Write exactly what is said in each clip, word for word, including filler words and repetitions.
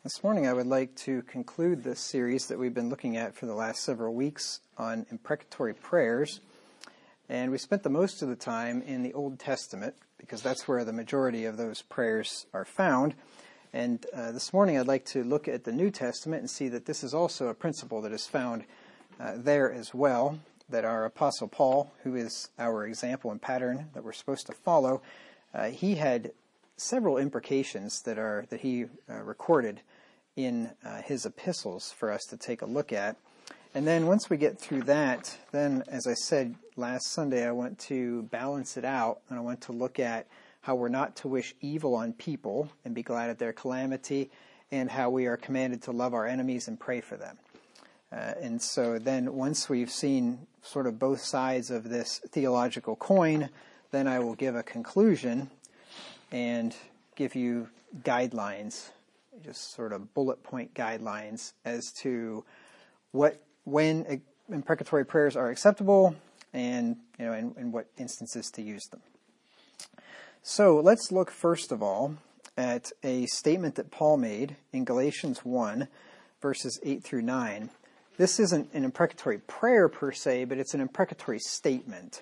This morning I would like to conclude this series that we've been looking at for the last several weeks on imprecatory prayers. And we spent the most of the time in the Old Testament because that's where the majority of those prayers are found. And uh, this morning I'd like to look at the New Testament and see that this is also a principle that is found uh, there as well, that our Apostle Paul, who is our example and pattern that we're supposed to follow, uh, he had several imprecations that are that he uh, recorded in uh, his epistles for us to take a look at. And then once we get through that, then as I said last Sunday, I want to balance it out, and I want to look at how we're not to wish evil on people and be glad at their calamity, and how we are commanded to love our enemies and pray for them. Uh, and so then once we've seen sort of both sides of this theological coin, then I will give a conclusion and give you guidelines, just sort of bullet point guidelines as to what, when imprecatory prayers are acceptable, and you know, in, in what instances to use them. So let's look first of all at a statement that Paul made in Galatians one, verses eight through nine. This isn't an imprecatory prayer per se, but it's an imprecatory statement.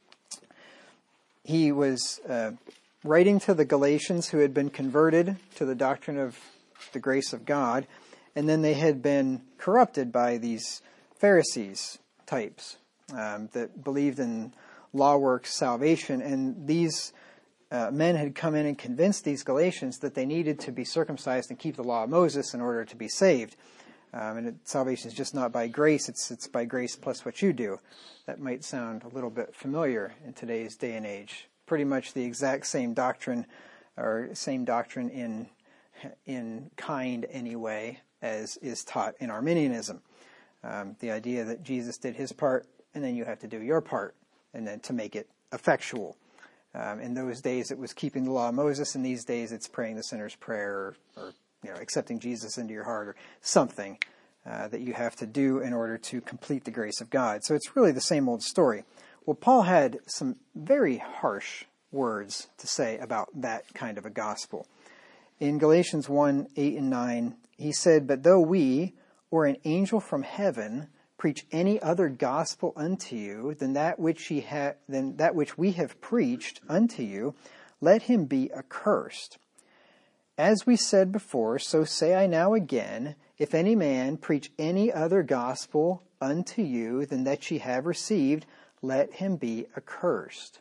He was uh, writing to the Galatians who had been converted to the doctrine of the grace of God, and then they had been corrupted by these Pharisees types um, that believed in law works salvation, and these uh, men had come in and convinced these Galatians that they needed to be circumcised and keep the law of Moses in order to be saved. Um, and it, salvation is just not by grace, it's it's by grace plus what you do. That might sound a little bit familiar in today's day and age. Pretty much the exact same doctrine, or same doctrine in in kind anyway, as is taught in Arminianism. Um, the idea that Jesus did his part, and then you have to do your part, and then to make it effectual. Um, in those days it was keeping the law of Moses, and these days it's praying the sinner's prayer, or, or you know, accepting Jesus into your heart, or something uh, that you have to do in order to complete the grace of God. So it's really the same old story. Well, Paul had some very harsh words to say about that kind of a gospel. In Galatians one, eight and nine, he said, "But though we, or an angel from heaven, preach any other gospel unto you than that which he ha- than that which we have preached unto you, let him be accursed. As we said before, so say I now again, if any man preach any other gospel unto you than that ye have received, let him be accursed."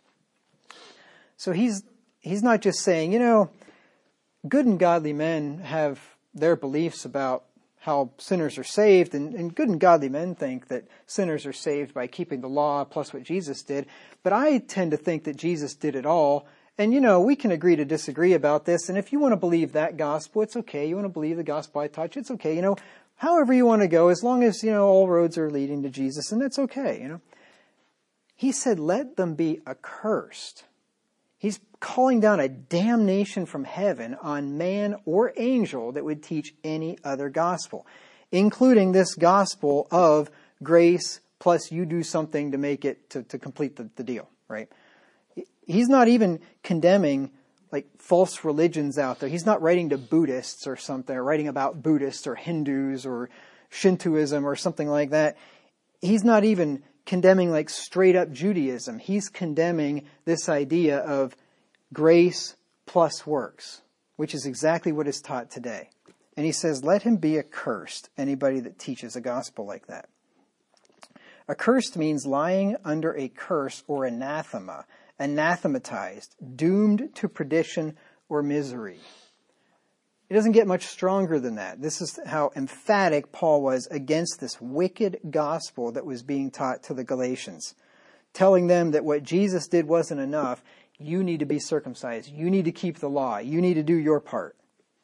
So he's he's not just saying, you know, good and godly men have their beliefs about how sinners are saved, and, and good and godly men think that sinners are saved by keeping the law plus what Jesus did. But I tend to think that Jesus did it all. And, you know, we can agree to disagree about this. And if you want to believe that gospel, it's okay. You want to believe the gospel I taught you, it's okay. You know, however you want to go, as long as, you know, all roads are leading to Jesus, and that's okay, you know. He said, let them be accursed. He's calling down a damnation from heaven on man or angel that would teach any other gospel, including this gospel of grace plus you do something to make it, to, to complete the, the deal, right? He's not even condemning like false religions out there. He's not writing to Buddhists or something, or writing about Buddhists or Hindus or Shintoism or something like that. He's not even condemning like straight up Judaism. He's condemning this idea of grace plus works, which is exactly what is taught today. And he says, let him be accursed, anybody that teaches a gospel like that. Accursed means lying under a curse or anathema, anathematized, doomed to perdition or misery. It doesn't get much stronger than that. This is how emphatic Paul was against this wicked gospel that was being taught to the Galatians, telling them that what Jesus did wasn't enough. You need to be circumcised. You need to keep the law. You need to do your part.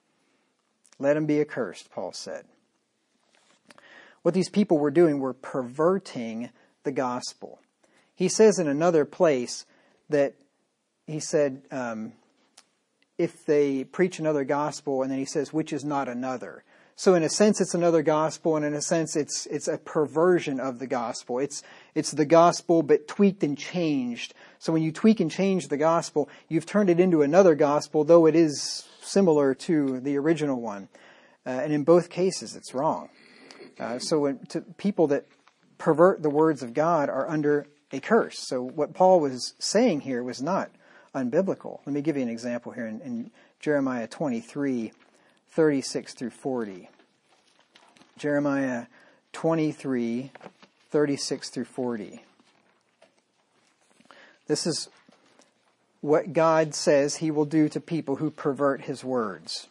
Let him be accursed, Paul said. What these people were doing were perverting the gospel. He says in another place that he said, um, if they preach another gospel, and then he says, which is not another. So in a sense, it's another gospel, and in a sense, it's it's a perversion of the gospel. It's it's the gospel, but tweaked and changed. So when you tweak and change the gospel, you've turned it into another gospel, though it is similar to the original one. Uh, and in both cases, it's wrong. Uh, so when to people that pervert the words of God are under a curse. So what Paul was saying here was not unbiblical. Let me give you an example here in, in Jeremiah twenty-three, thirty-six through forty. Jeremiah twenty-three, thirty-six through forty. This is what God says he will do to people who pervert his words.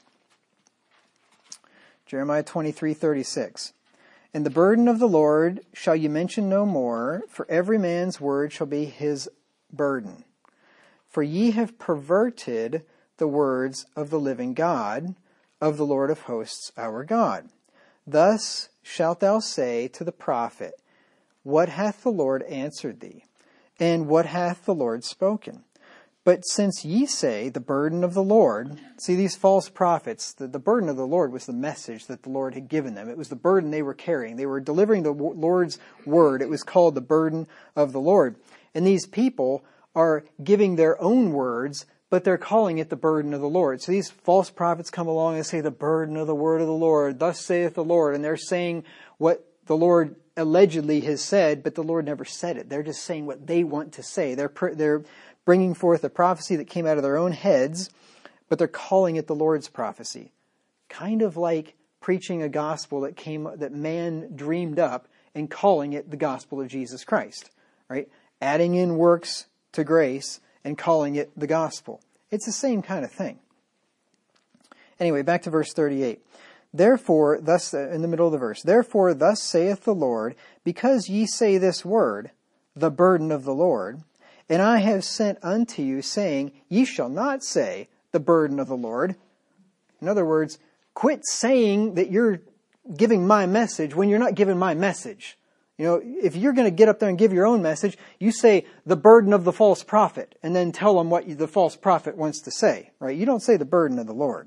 Jeremiah twenty-three, thirty-six. And the burden of the Lord shall you mention no more, for every man's word shall be his burden. For ye have perverted the words of the living God, of the Lord of hosts our God. Thus shalt thou say to the prophet, What hath the Lord answered thee? And what hath the Lord spoken? But since ye say, the burden of the Lord, see these false prophets, the, the burden of the Lord was the message that the Lord had given them. It was the burden they were carrying. They were delivering the Lord's word. It was called the burden of the Lord. And these people are giving their own words, but they're calling it the burden of the Lord. So these false prophets come along and say, the burden of the word of the Lord, thus saith the Lord. And they're saying what the Lord allegedly has said, but the Lord never said it. They're just saying what they want to say. They're they're bringing forth a prophecy that came out of their own heads, but they're calling it the Lord's prophecy. Kind of like preaching a gospel that came that man dreamed up and calling it the gospel of Jesus Christ, right? Adding in works to grace and calling it the gospel. It's the same kind of thing. Anyway, back to verse thirty-eight. Therefore, thus, in the middle of the verse, Therefore, thus saith the Lord, because ye say this word, the burden of the Lord, and I have sent unto you, saying, Ye shall not say, the burden of the Lord. In other words, quit saying that you're giving my message when you're not giving my message. You know, if you're going to get up there and give your own message, you say the burden of the false prophet, and then tell them what the false prophet wants to say, right? You don't say the burden of the Lord.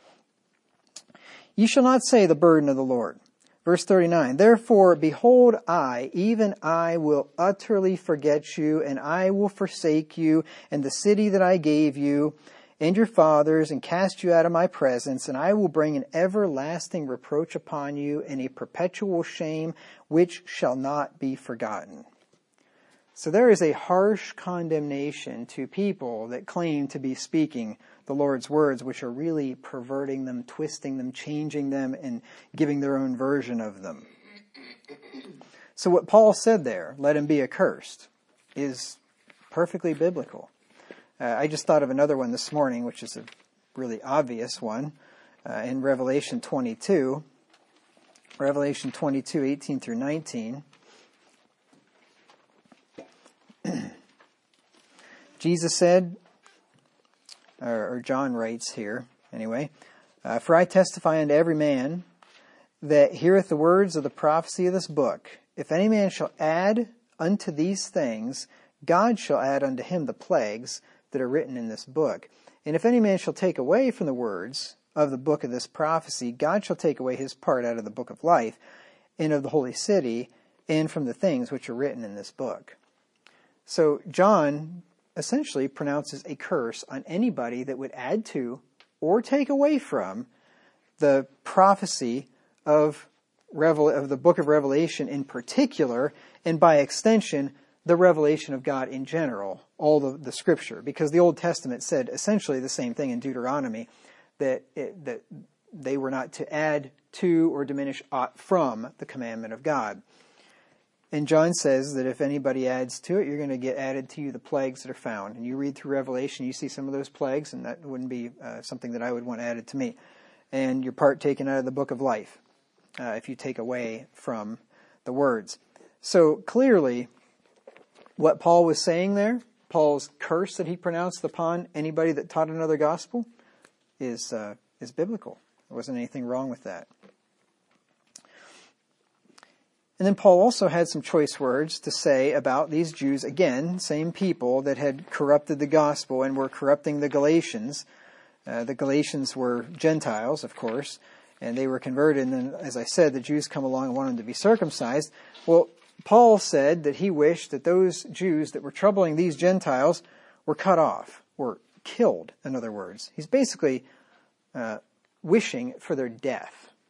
Ye shall not say the burden of the Lord. Verse thirty-nine, Therefore, behold, I, even I, will utterly forget you, and I will forsake you, and the city that I gave you, and your fathers, and cast you out of my presence, and I will bring an everlasting reproach upon you, and a perpetual shame, which shall not be forgotten. So there is a harsh condemnation to people that claim to be speaking the Lord's words, which are really perverting them, twisting them, changing them, and giving their own version of them. So what Paul said there, let him be accursed, is perfectly biblical. Uh, I just thought of another one this morning, which is a really obvious one, uh, in Revelation twenty-two. Revelation twenty-two, eighteen through nineteen. Jesus said, or, or John writes here, anyway, uh, For I testify unto every man that heareth the words of the prophecy of this book. If any man shall add unto these things, God shall add unto him the plagues that are written in this book. And if any man shall take away from the words of the book of this prophecy, God shall take away his part out of the book of life, and of the holy city, and from the things which are written in this book. So John essentially pronounces a curse on anybody that would add to or take away from the prophecy of Revel- of the book of Revelation in particular, and by extension, the revelation of God in general, all the, the scripture. Because the Old Testament said essentially the same thing in Deuteronomy, that it, that they were not to add to or diminish aught from the commandment of God. And John says that if anybody adds to it, you're going to get added to you the plagues that are found. And you read through Revelation, you see some of those plagues, and that wouldn't be uh, something that I would want added to me. And your part taken out of the book of life, uh, if you take away from the words. So clearly, what Paul was saying there, Paul's curse that he pronounced upon anybody that taught another gospel, is uh, is biblical. There wasn't anything wrong with that. And then Paul also had some choice words to say about these Jews, again, same people that had corrupted the gospel and were corrupting the Galatians. Uh, the Galatians were Gentiles, of course, and they were converted. And then, as I said, the Jews come along and want them to be circumcised. Well, Paul said that he wished that those Jews that were troubling these Gentiles were cut off, or killed, in other words. He's basically uh, wishing for their death.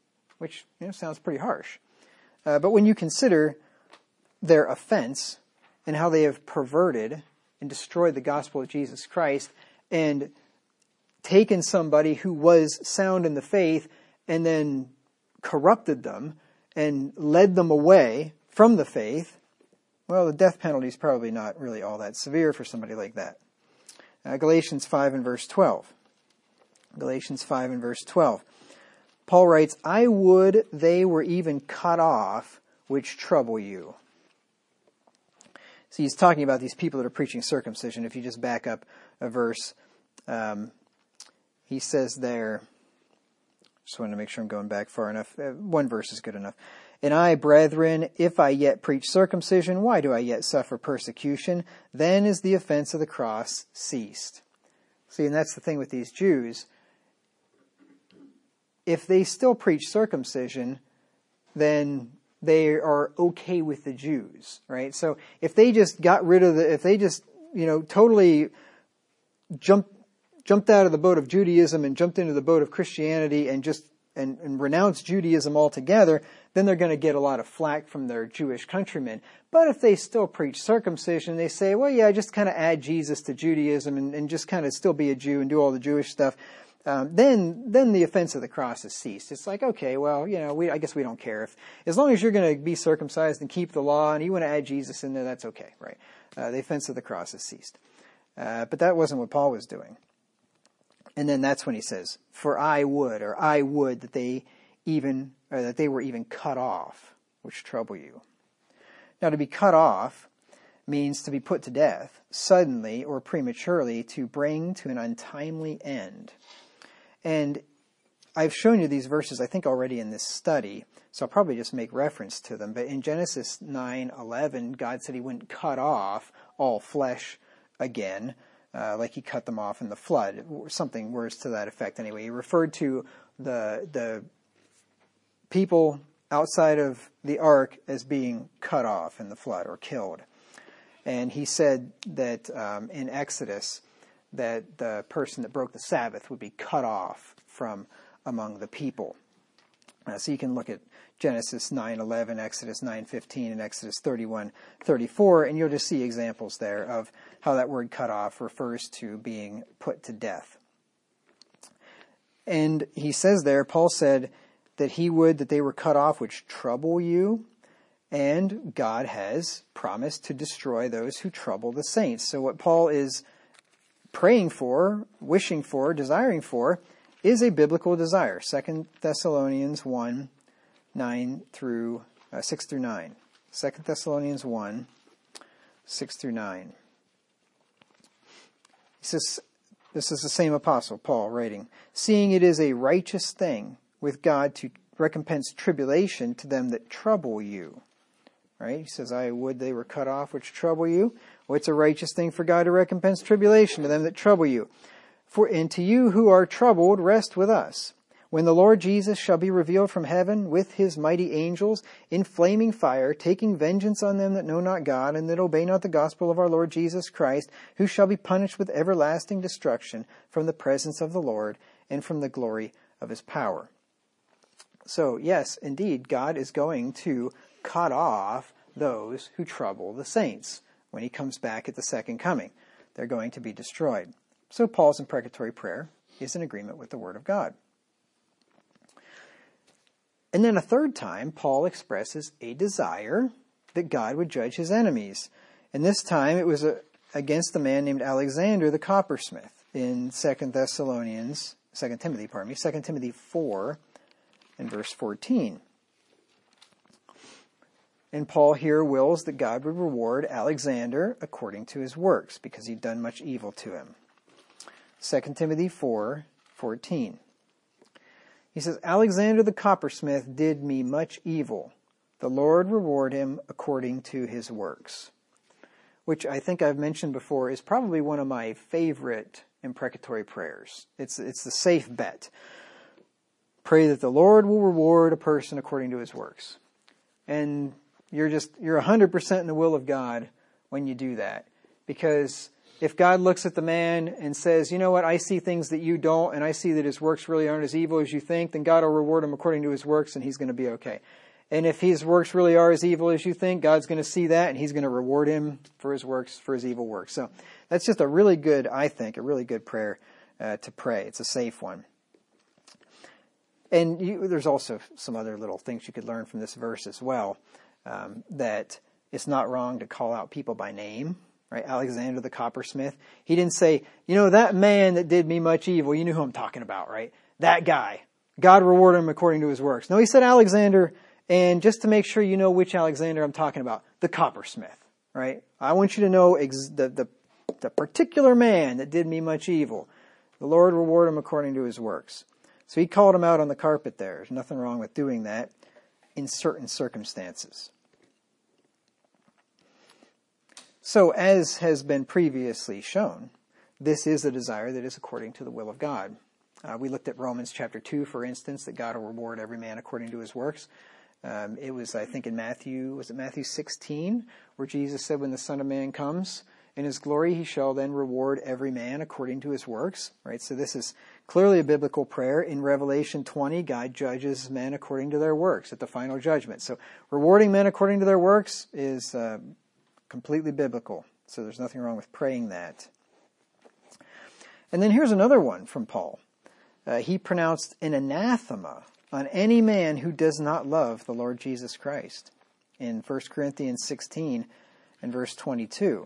which you know sounds pretty harsh. Uh, but when you consider their offense and how they have perverted and destroyed the gospel of Jesus Christ and taken somebody who was sound in the faith and then corrupted them and led them away from the faith, well, the death penalty is probably not really all that severe for somebody like that. Uh, Galatians five and verse twelve. Galatians five and verse twelve. Paul writes, I would they were even cut off which trouble you. So he's talking about these people that are preaching circumcision. If you just back up a verse, um, he says there, just wanted to make sure I'm going back far enough. Uh, one verse is good enough. And I, brethren, if I yet preach circumcision, why do I yet suffer persecution? Then is the offense of the cross ceased. See, and that's the thing with these Jews. If they still preach circumcision, then they are okay with the Jews, right? So if they just got rid of the, if they just, you know, totally jumped, jumped out of the boat of Judaism and jumped into the boat of Christianity and just, and, and renounced Judaism altogether, then they're going to get a lot of flack from their Jewish countrymen. But if they still preach circumcision, they say, well, yeah, just kind of add Jesus to Judaism and, and just kind of still be a Jew and do all the Jewish stuff. Um, then, then the offense of the cross has ceased. It's like, okay, well, you know, we, I guess we don't care if, as long as you're going to be circumcised and keep the law and you want to add Jesus in there, that's okay, right? Uh, the offense of the cross has ceased. Uh, but that wasn't what Paul was doing. And then that's when he says, for I would, or I would that they even, or that they were even cut off, which trouble you. Now, to be cut off means to be put to death, suddenly or prematurely, to bring to an untimely end. And I've shown you these verses, I think, already in this study, so I'll probably just make reference to them. But in Genesis nine eleven, God said he wouldn't cut off all flesh again, uh, like he cut them off in the flood, something words to that effect anyway. He referred to the the people outside of the ark as being cut off in the flood or killed. And he said that um, in Exodus that the person that broke the Sabbath would be cut off from among the people. Uh, so you can look at Genesis nine eleven, Exodus nine fifteen, and Exodus thirty-one thirty-four, and you'll just see examples there of how that word cut off refers to being put to death. And he says there, Paul said that he would that they were cut off which trouble you. And God has promised to destroy those who trouble the saints. So what Paul is praying for, wishing for, desiring for, is a biblical desire. Second Thessalonians one, nine through, uh, six through nine. Second Thessalonians one, six through nine. He says, this is the same apostle, Paul, writing, seeing it is a righteous thing with God to recompense tribulation to them that trouble you. Right? He says, I would they were cut off which trouble you. Well, it's a righteous thing for God to recompense tribulation to them that trouble you. For and to you who are troubled, rest with us. When the Lord Jesus shall be revealed from heaven with his mighty angels in flaming fire, taking vengeance on them that know not God and that obey not the gospel of our Lord Jesus Christ, who shall be punished with everlasting destruction from the presence of the Lord and from the glory of his power. So, yes, indeed, God is going to cut off those who trouble the saints. When he comes back at the second coming, they're going to be destroyed. So Paul's imprecatory prayer is in agreement with the Word of God. And then a third time, Paul expresses a desire that God would judge his enemies. And this time it was a, against the man named Alexander the coppersmith in Second Thessalonians, Second Timothy, pardon me, Second Timothy four and verse fourteen. And Paul here wills that God would reward Alexander according to his works, because he'd done much evil to him. Second Timothy four fourteen. He says, Alexander the coppersmith did me much evil. The Lord reward him according to his works. Which I think I've mentioned before is probably one of my favorite imprecatory prayers. It's, it's the safe bet. Pray that the Lord will reward a person according to his works. And You're just, you're one hundred percent in the will of God when you do that. Because if God looks at the man and says, you know what, I see things that you don't, and I see that his works really aren't as evil as you think, then God will reward him according to his works, and he's going to be okay. And if his works really are as evil as you think, God's going to see that, and he's going to reward him for his works, for his evil works. So that's just a really good, I think, a really good prayer uh, to pray. It's a safe one. And you, there's also some other little things you could learn from this verse as well, um, that it's not wrong to call out people by name. Right, Alexander the coppersmith. He didn't say, you know, that man that did me much evil, you knew who I'm talking about, right? That guy. God rewarded him according to his works. No, he said Alexander, and just to make sure you know which Alexander I'm talking about, the coppersmith, right? I want you to know ex- the, the, the particular man that did me much evil. The Lord reward him according to his works. So he called him out on the carpet there. There's nothing wrong with doing that in certain circumstances. So, as has been previously shown, this is a desire that is according to the will of God. Uh, we looked at Romans chapter two, for instance, that God will reward every man according to his works. Um, it was, I think, in Matthew, was it Matthew sixteen, where Jesus said, when the Son of Man comes in his glory, he shall then reward every man according to his works. Right. So this is clearly a biblical prayer. In Revelation twenty, God judges men according to their works at the final judgment. So rewarding men according to their works is Uh, completely biblical. So there's nothing wrong with praying that. And then here's another one from Paul. Uh, he pronounced an anathema on any man who does not love the Lord Jesus Christ in First Corinthians sixteen and verse twenty-two.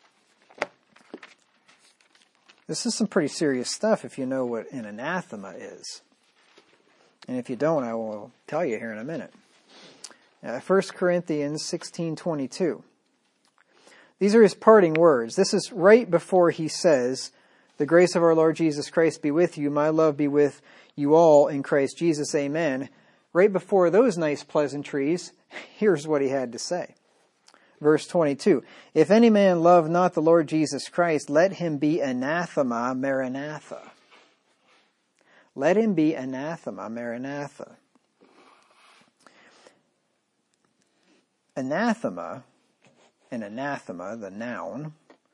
This is some pretty serious stuff if you know what an anathema is. And if you don't, I will tell you here in a minute. Uh, First Corinthians sixteen twenty-two. These are his parting words. This is right before he says, the grace of our Lord Jesus Christ be with you. My love be with you all in Christ Jesus. Amen. Right before those nice pleasantries, here's what he had to say. Verse twenty-two. If any man love not the Lord Jesus Christ, let him be anathema maranatha. Let him be anathema maranatha. Anathema, and anathema, the noun,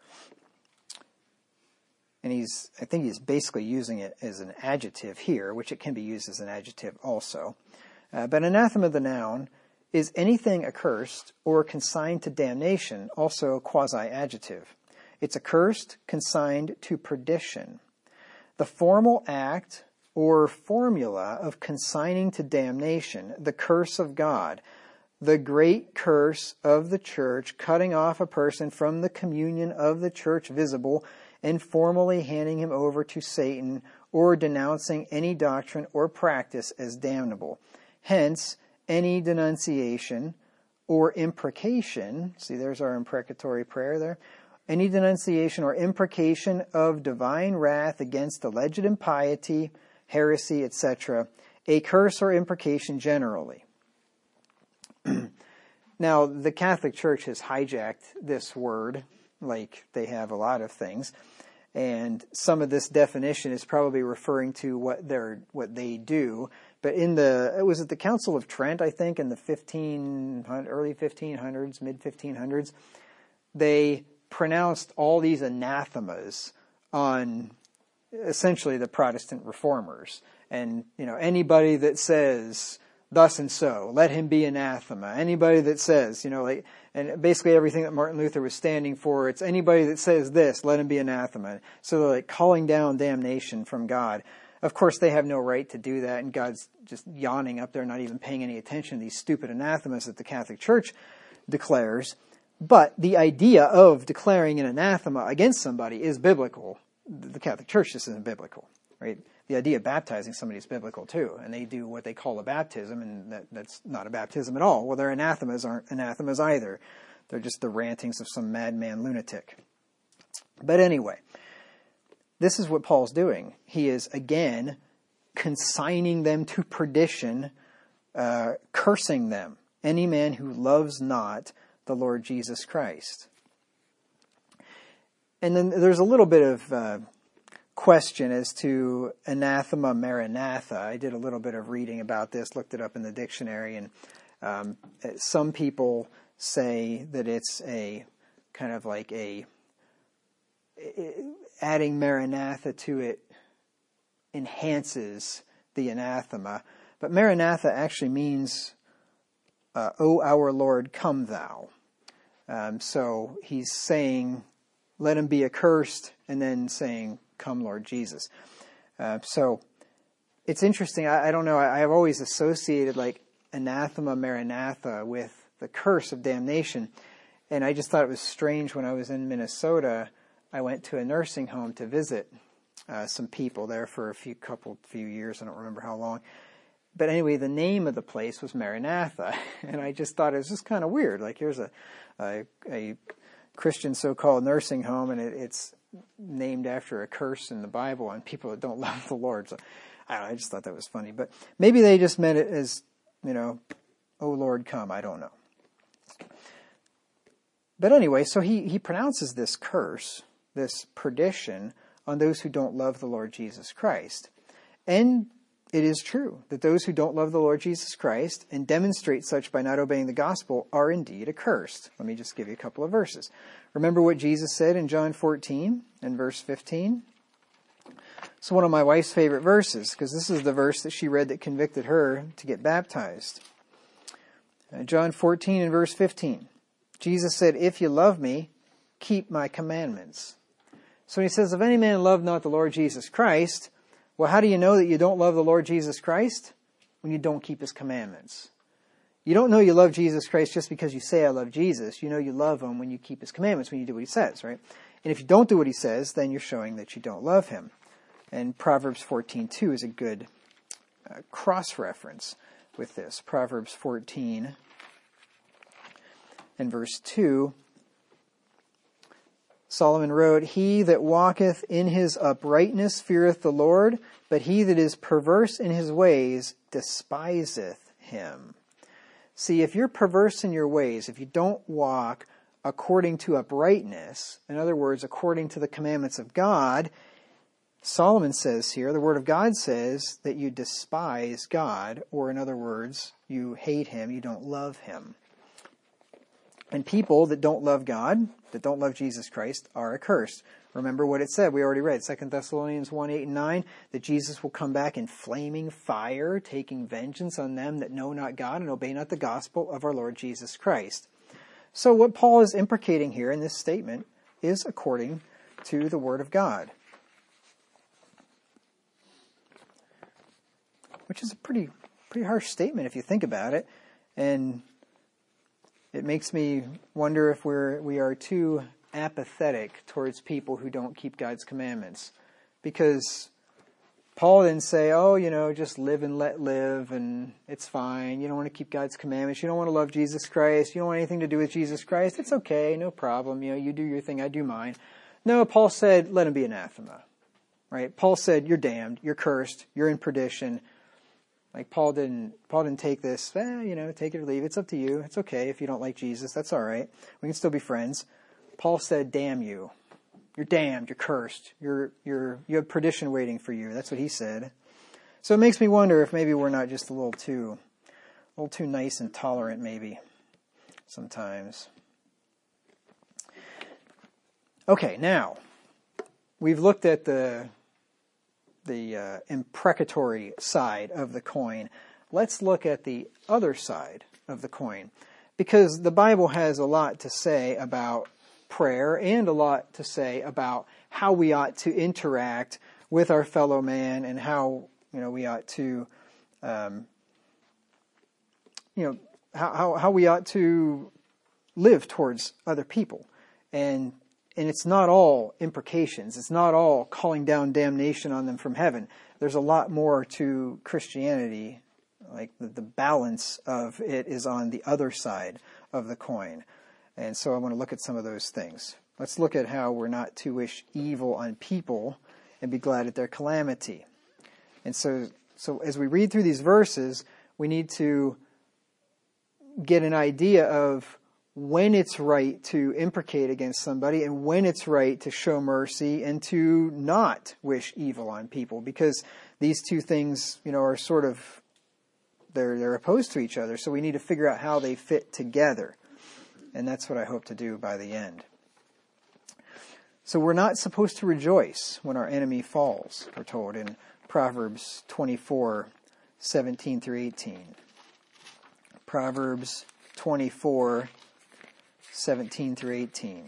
and he's, I think he's basically using it as an adjective here, which it can be used as an adjective also. Uh, but anathema, the noun, is anything accursed or consigned to damnation, also a quasi-adjective. It's accursed, consigned to perdition. The formal act or formula of consigning to damnation, the curse of God, the great curse of the church, cutting off a person from the communion of the church visible and formally handing him over to Satan, or denouncing any doctrine or practice as damnable. Hence, any denunciation or imprecation, see there's our imprecatory prayer there, any denunciation or imprecation of divine wrath against alleged impiety, heresy, et cetera, a curse or imprecation generally. Now, the Catholic Church has hijacked this word, like they have a lot of things, and some of this definition is probably referring to what they're what they do. But in the it was at the Council of Trent, I think, in the fifteen early fifteen hundreds, mid fifteen hundreds, they pronounced all these anathemas on essentially the Protestant reformers, and you know anybody that says thus and so, let him be anathema. Anybody that says, you know, like, and basically everything that Martin Luther was standing for, it's anybody that says this, let him be anathema. So they're like calling down damnation from God. Of course, they have no right to do that, and God's just yawning up there, not even paying any attention to these stupid anathemas that the Catholic Church declares. But the idea of declaring an anathema against somebody is biblical. The Catholic Church just isn't biblical, right? The idea of baptizing somebody is biblical too, and they do what they call a baptism, and that, that's not a baptism at all. Well, their anathemas aren't anathemas either. They're just the rantings of some madman lunatic. But anyway, this is what Paul's doing. He is, again, consigning them to perdition, uh, cursing them. Any man who loves not the Lord Jesus Christ. And then there's a little bit of uh, question as to anathema maranatha. I did a little bit of reading about this, looked it up in the dictionary, and um, some people say that it's a kind of like a it, adding Maranatha to it enhances the anathema. But Maranatha actually means, uh, O our Lord, come thou. Um, so he's saying, let him be accursed, and then saying, come Lord Jesus. Uh, so it's interesting. I, I don't know. I, I've always associated like anathema, Maranatha with the curse of damnation. And I just thought it was strange when I was in Minnesota. I went to a nursing home to visit uh, some people there for a few couple, few years. I don't remember how long. But anyway, the name of the place was Maranatha. And I just thought it was just kind of weird. Like here's a, a, a Christian so-called nursing home, and it, it's named after a curse in the Bible on people that don't love the Lord. So I don't know, I just thought that was funny. But maybe they just meant it as, you know, oh Lord, come. I don't know. But anyway, so he, he pronounces this curse, this perdition, on those who don't love the Lord Jesus Christ. And it is true that those who don't love the Lord Jesus Christ and demonstrate such by not obeying the gospel are indeed accursed. Let me just give you a couple of verses. Remember what Jesus said in John fourteen and verse fifteen? It's one of my wife's favorite verses, because this is the verse that she read that convicted her to get baptized. Uh, John fourteen and verse fifteen. Jesus said, if you love me, keep my commandments. So he says, if any man love not the Lord Jesus Christ, well, how do you know that you don't love the Lord Jesus Christ? When you don't keep his commandments. You don't know you love Jesus Christ just because you say I love Jesus. You know you love him when you keep his commandments, when you do what he says, right? And if you don't do what he says, then you're showing that you don't love him. And Proverbs fourteen two is a good uh, cross-reference with this. Proverbs fourteen and verse two, Solomon wrote, he that walketh in his uprightness feareth the Lord, but he that is perverse in his ways despiseth him. See, if you're perverse in your ways, if you don't walk according to uprightness, in other words, according to the commandments of God, Solomon says here, the Word of God says that you despise God, or in other words, you hate him, you don't love him. And people that don't love God, that don't love Jesus Christ, are accursed. Remember what it said, we already read, Second Thessalonians one, eight and nine, that Jesus will come back in flaming fire, taking vengeance on them that know not God and obey not the gospel of our Lord Jesus Christ. So what Paul is imprecating here in this statement is according to the Word of God. Which is a pretty pretty harsh statement if you think about it. And it makes me wonder if we're we are too apathetic towards people who don't keep God's commandments. Because Paul didn't say, oh, you know, just live and let live and it's fine. You don't want to keep God's commandments. You don't want to love Jesus Christ. You don't want anything to do with Jesus Christ. It's okay, no problem. You know, you do your thing, I do mine. No, Paul said, let him be anathema. Right? Paul said, you're damned, you're cursed, you're in perdition. Like Paul didn't, Paul didn't take this, eh, you know, take it or leave. It's up to you. It's okay if you don't like Jesus. That's all right. We can still be friends. Paul said, damn you. You're damned. You're cursed. You're, you're, you have perdition waiting for you. That's what he said. So it makes me wonder if maybe we're not just a little too, a little too nice and tolerant maybe sometimes. Okay, now we've looked at the the uh, imprecatory side of the coin. Let's look at the other side of the coin, because the Bible has a lot to say about prayer and a lot to say about how we ought to interact with our fellow man and how, you know, we ought to, um, you know, how, how, how we ought to live towards other people. And And it's not all imprecations. It's not all calling down damnation on them from heaven. There's a lot more to Christianity. Like the, the balance of it is on the other side of the coin. And so I want to look at some of those things. Let's look at how we're not to wish evil on people and be glad at their calamity. And so, so as we read through these verses, we need to get an idea of when it's right to imprecate against somebody and when it's right to show mercy and to not wish evil on people, because these two things, you know, are sort of, they're, they're opposed to each other. So we need to figure out how they fit together. And that's what I hope to do by the end. So we're not supposed to rejoice when our enemy falls, we're told in Proverbs twenty-four, seventeen through eighteen. Proverbs twenty-four, seventeen through eighteen.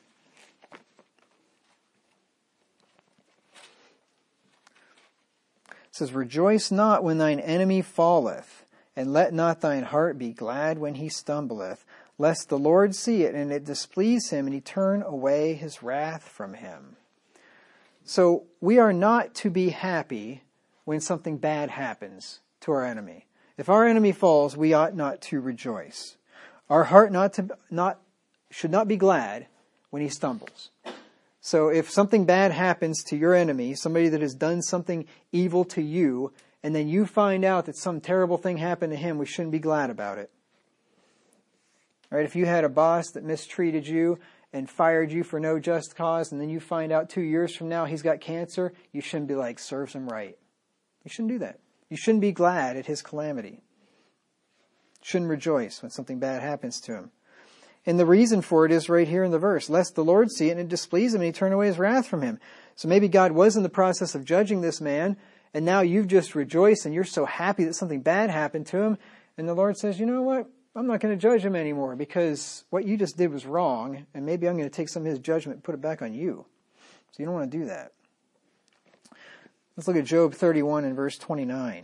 It says, "Rejoice not when thine enemy falleth, and let not thine heart be glad when he stumbleth, lest the Lord see it, and it displease him, and he turn away his wrath from him." So we are not to be happy when something bad happens to our enemy. If our enemy falls, we ought not to rejoice. Our heart not to not should not be glad when he stumbles. So if something bad happens to your enemy, somebody that has done something evil to you, and then you find out that some terrible thing happened to him, we shouldn't be glad about it. Right? If you had a boss that mistreated you and fired you for no just cause, and then you find out two years from now he's got cancer, you shouldn't be like, serves him right. You shouldn't do that. You shouldn't be glad at his calamity. You shouldn't rejoice when something bad happens to him. And the reason for it is right here in the verse. Lest the Lord see it and it displease him and he turn away his wrath from him. So maybe God was in the process of judging this man, and now you've just rejoiced and you're so happy that something bad happened to him. And the Lord says, you know what? I'm not going to judge him anymore because what you just did was wrong, and maybe I'm going to take some of his judgment and put it back on you. So you don't want to do that. Let's look at Job thirty-one and verse twenty-nine.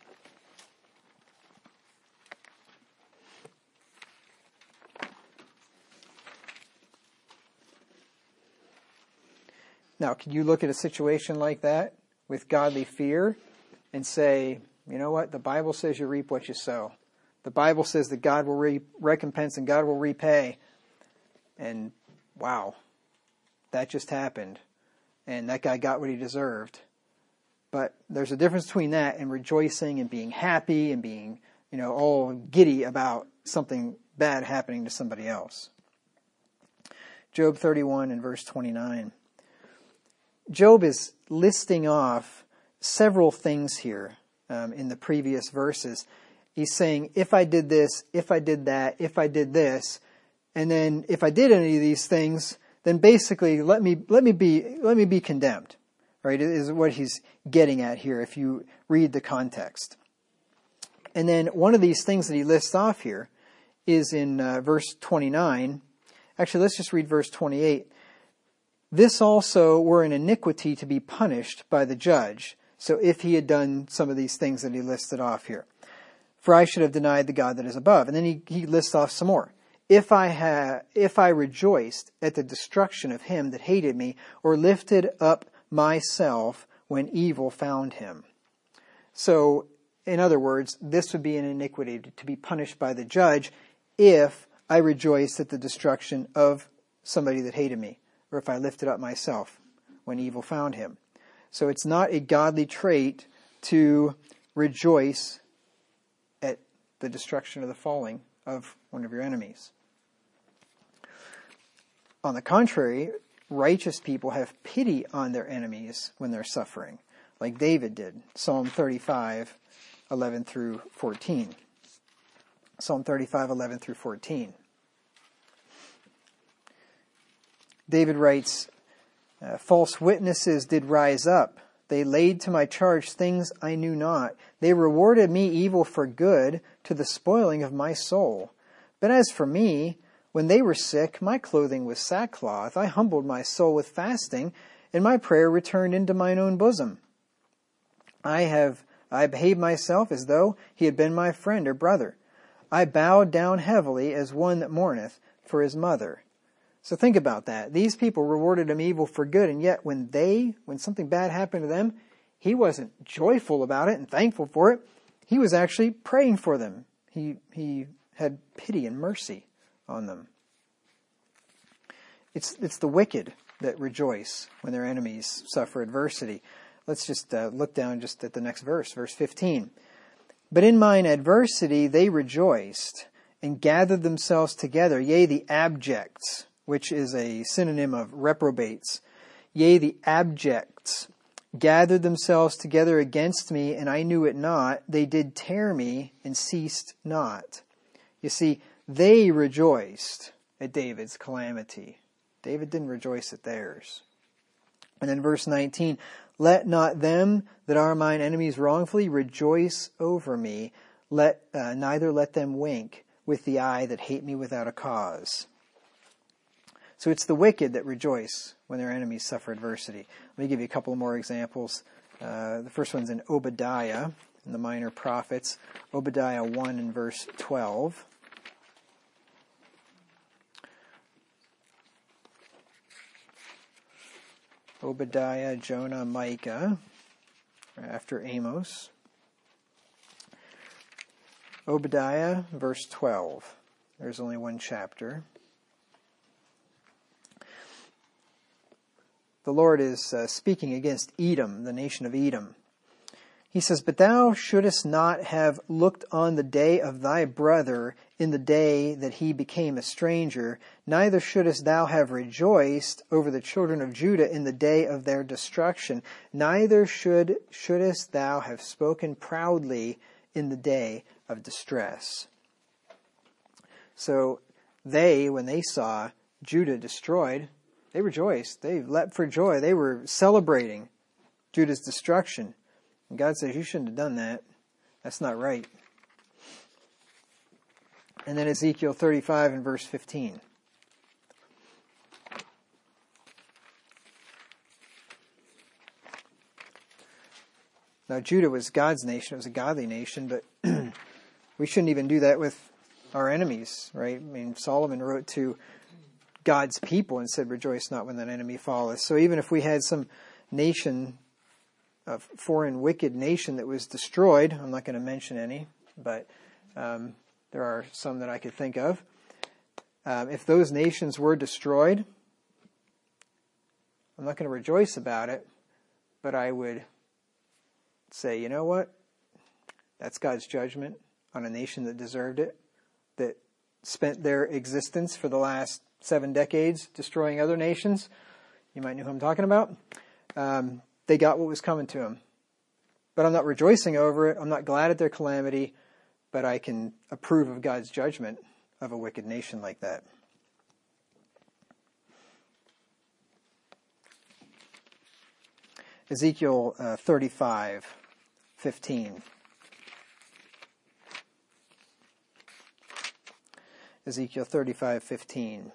Now, can you look at a situation like that with godly fear and say, you know what? The Bible says you reap what you sow. The Bible says that God will re- recompense and God will repay. And wow, that just happened. And that guy got what he deserved. But there's a difference between that and rejoicing and being happy and being, you know, all giddy about something bad happening to somebody else. Job thirty-one and verse twenty-nine. Job is listing off several things here um, in the previous verses. He's saying, if I did this, if I did that, if I did this, and then if I did any of these things, then basically let me let me be let me be condemned. Right, is what he's getting at here if you read the context. And then one of these things that he lists off here is in uh, verse twenty-nine. Actually, let's just read verse twenty-eight. This also were an iniquity to be punished by the judge. So if he had done some of these things that he listed off here. For I should have denied the God that is above. And then he, he lists off some more. If I ha, if I rejoiced at the destruction of him that hated me, or lifted up myself when evil found him. So, in other words, this would be an iniquity to be punished by the judge if I rejoiced at the destruction of somebody that hated me, or if I lifted up myself when evil found him. So it's not a godly trait to rejoice at the destruction or the falling of one of your enemies. On the contrary, righteous people have pity on their enemies when they're suffering, like David did. Psalm thirty-five, eleven through fourteen. Psalm thirty-five, eleven through fourteen. David writes, uh, false witnesses did rise up. They laid to my charge things I knew not. They rewarded me evil for good, to the spoiling of my soul. But as for me, when they were sick, my clothing was sackcloth. I humbled my soul with fasting, and my prayer returned into mine own bosom. I have I behaved myself as though he had been my friend or brother. I bowed down heavily as one that mourneth for his mother. So think about that. These people rewarded him evil for good, and yet when they, when something bad happened to them, he wasn't joyful about it and thankful for it. He was actually praying for them. He he had pity and mercy on them. It's it's the wicked that rejoice when their enemies suffer adversity. Let's just uh, look down just at the next verse, verse fifteen. But in mine adversity they rejoiced and gathered themselves together, yea, the abjects, which is a synonym of reprobates. Yea, the abjects gathered themselves together against me, and I knew it not. They did tear me and ceased not. You see, they rejoiced at David's calamity. David didn't rejoice at theirs. And then verse nineteen, let not them that are mine enemies wrongfully rejoice over me. Let uh, neither let them wink with the eye that hate me without a cause. So it's the wicked that rejoice when their enemies suffer adversity. Let me give you a couple more examples. Uh, the first one's in Obadiah, in the Minor Prophets. Obadiah one and verse twelve. Obadiah, Jonah, Micah, after Amos. Obadiah, verse twelve. There's only one chapter. The Lord is uh, speaking against Edom, the nation of Edom. He says, but thou shouldest not have looked on the day of thy brother in the day that he became a stranger, neither shouldest thou have rejoiced over the children of Judah in the day of their destruction, neither should shouldest thou have spoken proudly in the day of distress. So they, when they saw Judah destroyed, they rejoiced. They leapt for joy. They were celebrating Judah's destruction. And God says, you shouldn't have done that. That's not right. And then Ezekiel thirty-five and verse fifteen. Now, Judah was God's nation. It was a godly nation, but we shouldn't even do that with our enemies, right? I mean, Solomon wrote to God's people and said, rejoice not when thine enemy falleth. So even if we had some nation, a foreign wicked nation that was destroyed, I'm not going to mention any, but um, there are some that I could think of. Um, if those nations were destroyed, I'm not going to rejoice about it, but I would say, you know what? That's God's judgment on a nation that deserved it, that spent their existence for the last seven decades destroying other nations. You might know who I'm talking about. Um, they got what was coming to them. But I'm not rejoicing over it. I'm not glad at their calamity, but I can approve of God's judgment of a wicked nation like that. Ezekiel uh, thirty-five fifteen. Ezekiel thirty-five fifteen.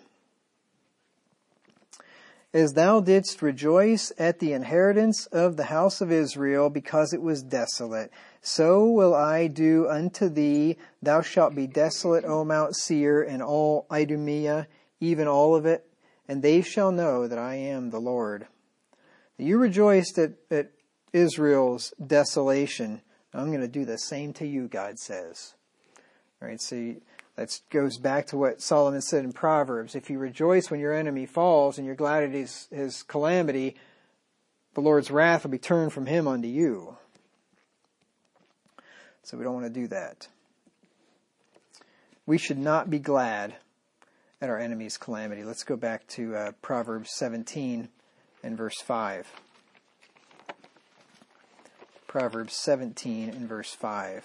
As thou didst rejoice at the inheritance of the house of Israel, because it was desolate, so will I do unto thee. Thou shalt be desolate, O Mount Seir, and all Idumea, even all of it, and they shall know that I am the Lord. You rejoiced at, at Israel's desolation. I'm going to do the same to you, God says. All right, so you, that goes back to what Solomon said in Proverbs. If you rejoice when your enemy falls and you're glad at his, his calamity, the Lord's wrath will be turned from him unto you. So we don't want to do that. We should not be glad at our enemy's calamity. Let's go back to uh, Proverbs seventeen and verse five. Proverbs seventeen and verse five.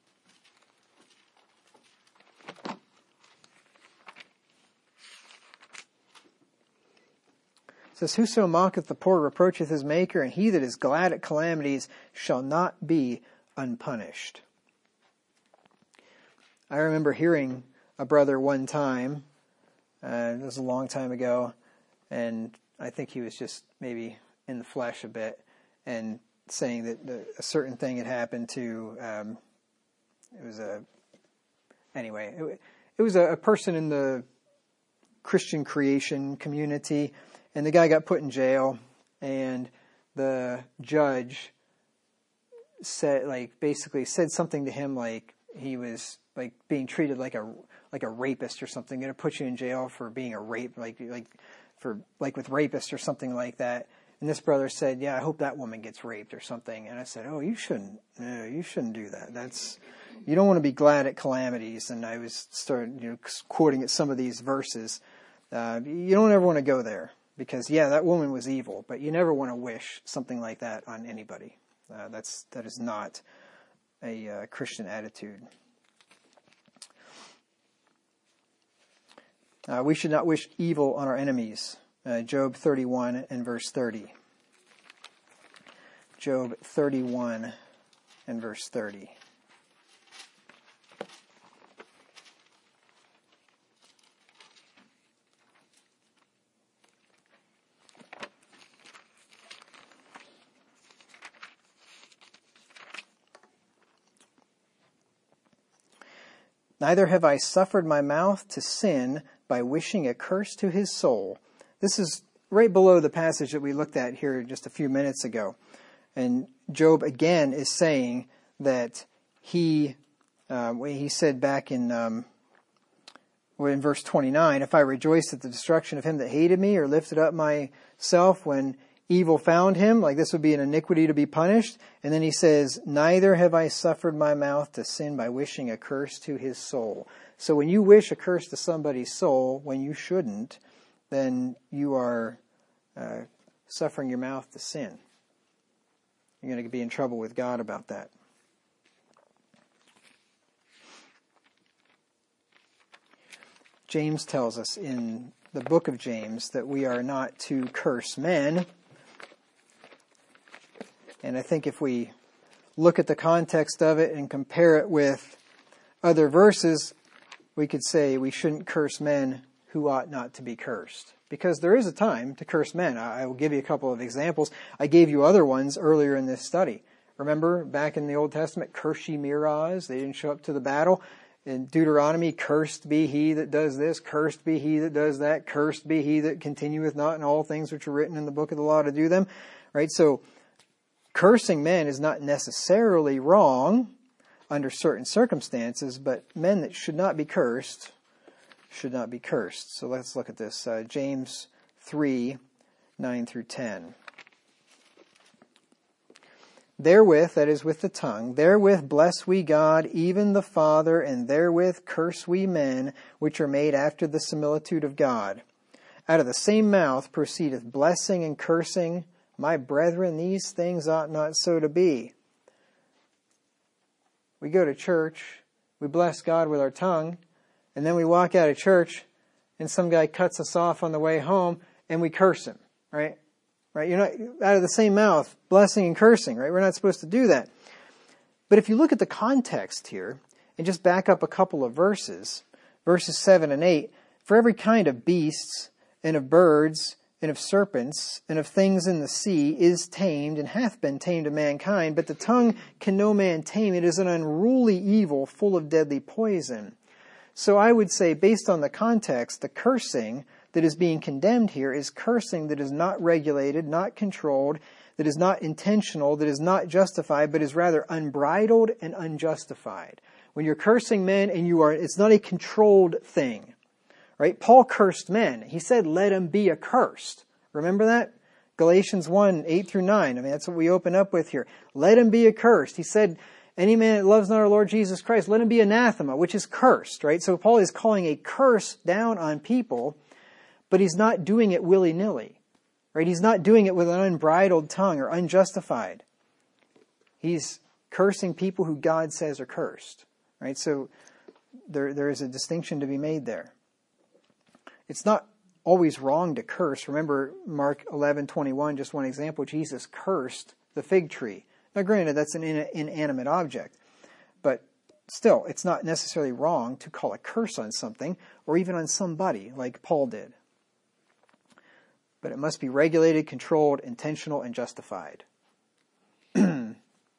It says, whoso mocketh the poor reproacheth his maker, and he that is glad at calamities shall not be unpunished. I remember hearing a brother one time, uh, it was a long time ago, and I think he was just maybe in the flesh a bit, and saying that the, a certain thing had happened to, um, it was a, anyway, it, it was a, a person in the Christian creation community. And the guy got put in jail, and the judge said, like, basically said something to him like he was like being treated like a like a rapist or something. Going to put you in jail for being a rape, like like for like with rapists or something like that. And this brother said, "Yeah, I hope that woman gets raped or something." And I said, "Oh, you shouldn't. No, you shouldn't do that. That's you don't want to be glad at calamities." And I was started, you know, quoting at some of these verses. Uh, you don't ever want to go there. Because, yeah, that woman was evil, but you never want to wish something like that on anybody. Uh, that's, that is not a uh, Christian attitude. Uh, we should not wish evil on our enemies. uh, Job thirty-one and verse thirty. Job thirty-one and verse thirty. Neither have I suffered my mouth to sin by wishing a curse to his soul. This is right below the passage that we looked at here just a few minutes ago. And Job again is saying that he, uh, he said back in, um, in verse twenty-nine, if I rejoiced at the destruction of him that hated me, or lifted up myself when evil found him, like this would be an iniquity to be punished. And then he says, neither have I suffered my mouth to sin by wishing a curse to his soul. So when you wish a curse to somebody's soul, when you shouldn't, then you are uh, suffering your mouth to sin. You're going to be in trouble with God about that. James tells us in the book of James that we are not to curse men. And I think if we look at the context of it and compare it with other verses, we could say we shouldn't curse men who ought not to be cursed. Because there is a time to curse men. I will give you a couple of examples. I gave you other ones earlier in this study. Remember back in the Old Testament, curse ye Meroz, they didn't show up to the battle. In Deuteronomy, cursed be he that does this, cursed be he that does that, cursed be he that continueth not in all things which are written in the book of the law to do them. Right? So cursing men is not necessarily wrong under certain circumstances, but men that should not be cursed should not be cursed. So let's look at this. Uh, James three, nine through ten. Therewith, that is with the tongue, therewith bless we God, even the Father, and therewith curse we men, which are made after the similitude of God. Out of the same mouth proceedeth blessing and cursing. My brethren, these things ought not so to be. We go to church, we bless God with our tongue, and then we walk out of church, and some guy cuts us off on the way home, and we curse him, right? Right? You're not out of the same mouth, blessing and cursing, right? We're not supposed to do that. But if you look at the context here, and just back up a couple of verses, verses seven and eight, for every kind of beasts, and of birds, and of serpents, and of things in the sea, is tamed, and hath been tamed of mankind, but the tongue can no man tame. It is an unruly evil, full of deadly poison. So I would say, based on the context, the cursing that is being condemned here is cursing that is not regulated, not controlled, that is not intentional, that is not justified, but is rather unbridled and unjustified. When you're cursing men and you are, it's not a controlled thing, right? Paul cursed men. He said, let him be accursed. Remember that? Galatians one, eight through nine. I mean, that's what we open up with here. Let him be accursed. He said, any man that loves not our Lord Jesus Christ, let him be anathema, which is cursed, right? So Paul is calling a curse down on people, but he's not doing it willy-nilly, right? He's not doing it with an unbridled tongue or unjustified. He's cursing people who God says are cursed, right? So there, there is a distinction to be made there. It's not always wrong to curse. Remember Mark eleven twenty-one, just one example, Jesus cursed the fig tree. Now granted, that's an in- inanimate object, but still, it's not necessarily wrong to call a curse on something or even on somebody like Paul did. But it must be regulated, controlled, intentional, and justified. And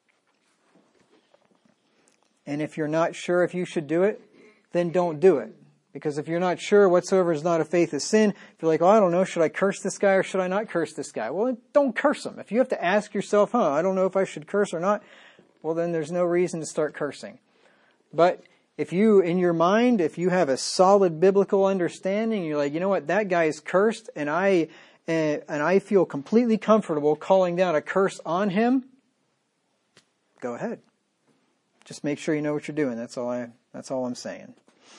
if you're not sure if you should do it, then don't do it. Because if you're not sure, whatsoever is not of faith is sin. If you're like, oh, I don't know, should I curse this guy or should I not curse this guy? Well, then don't curse him. If you have to ask yourself, huh, I don't know if I should curse or not, well, then there's no reason to start cursing. But if you, in your mind, if you have a solid biblical understanding, you're like, you know what, that guy is cursed, and I, and, and I feel completely comfortable calling down a curse on him, go ahead. Just make sure you know what you're doing. That's all I, that's all I'm saying.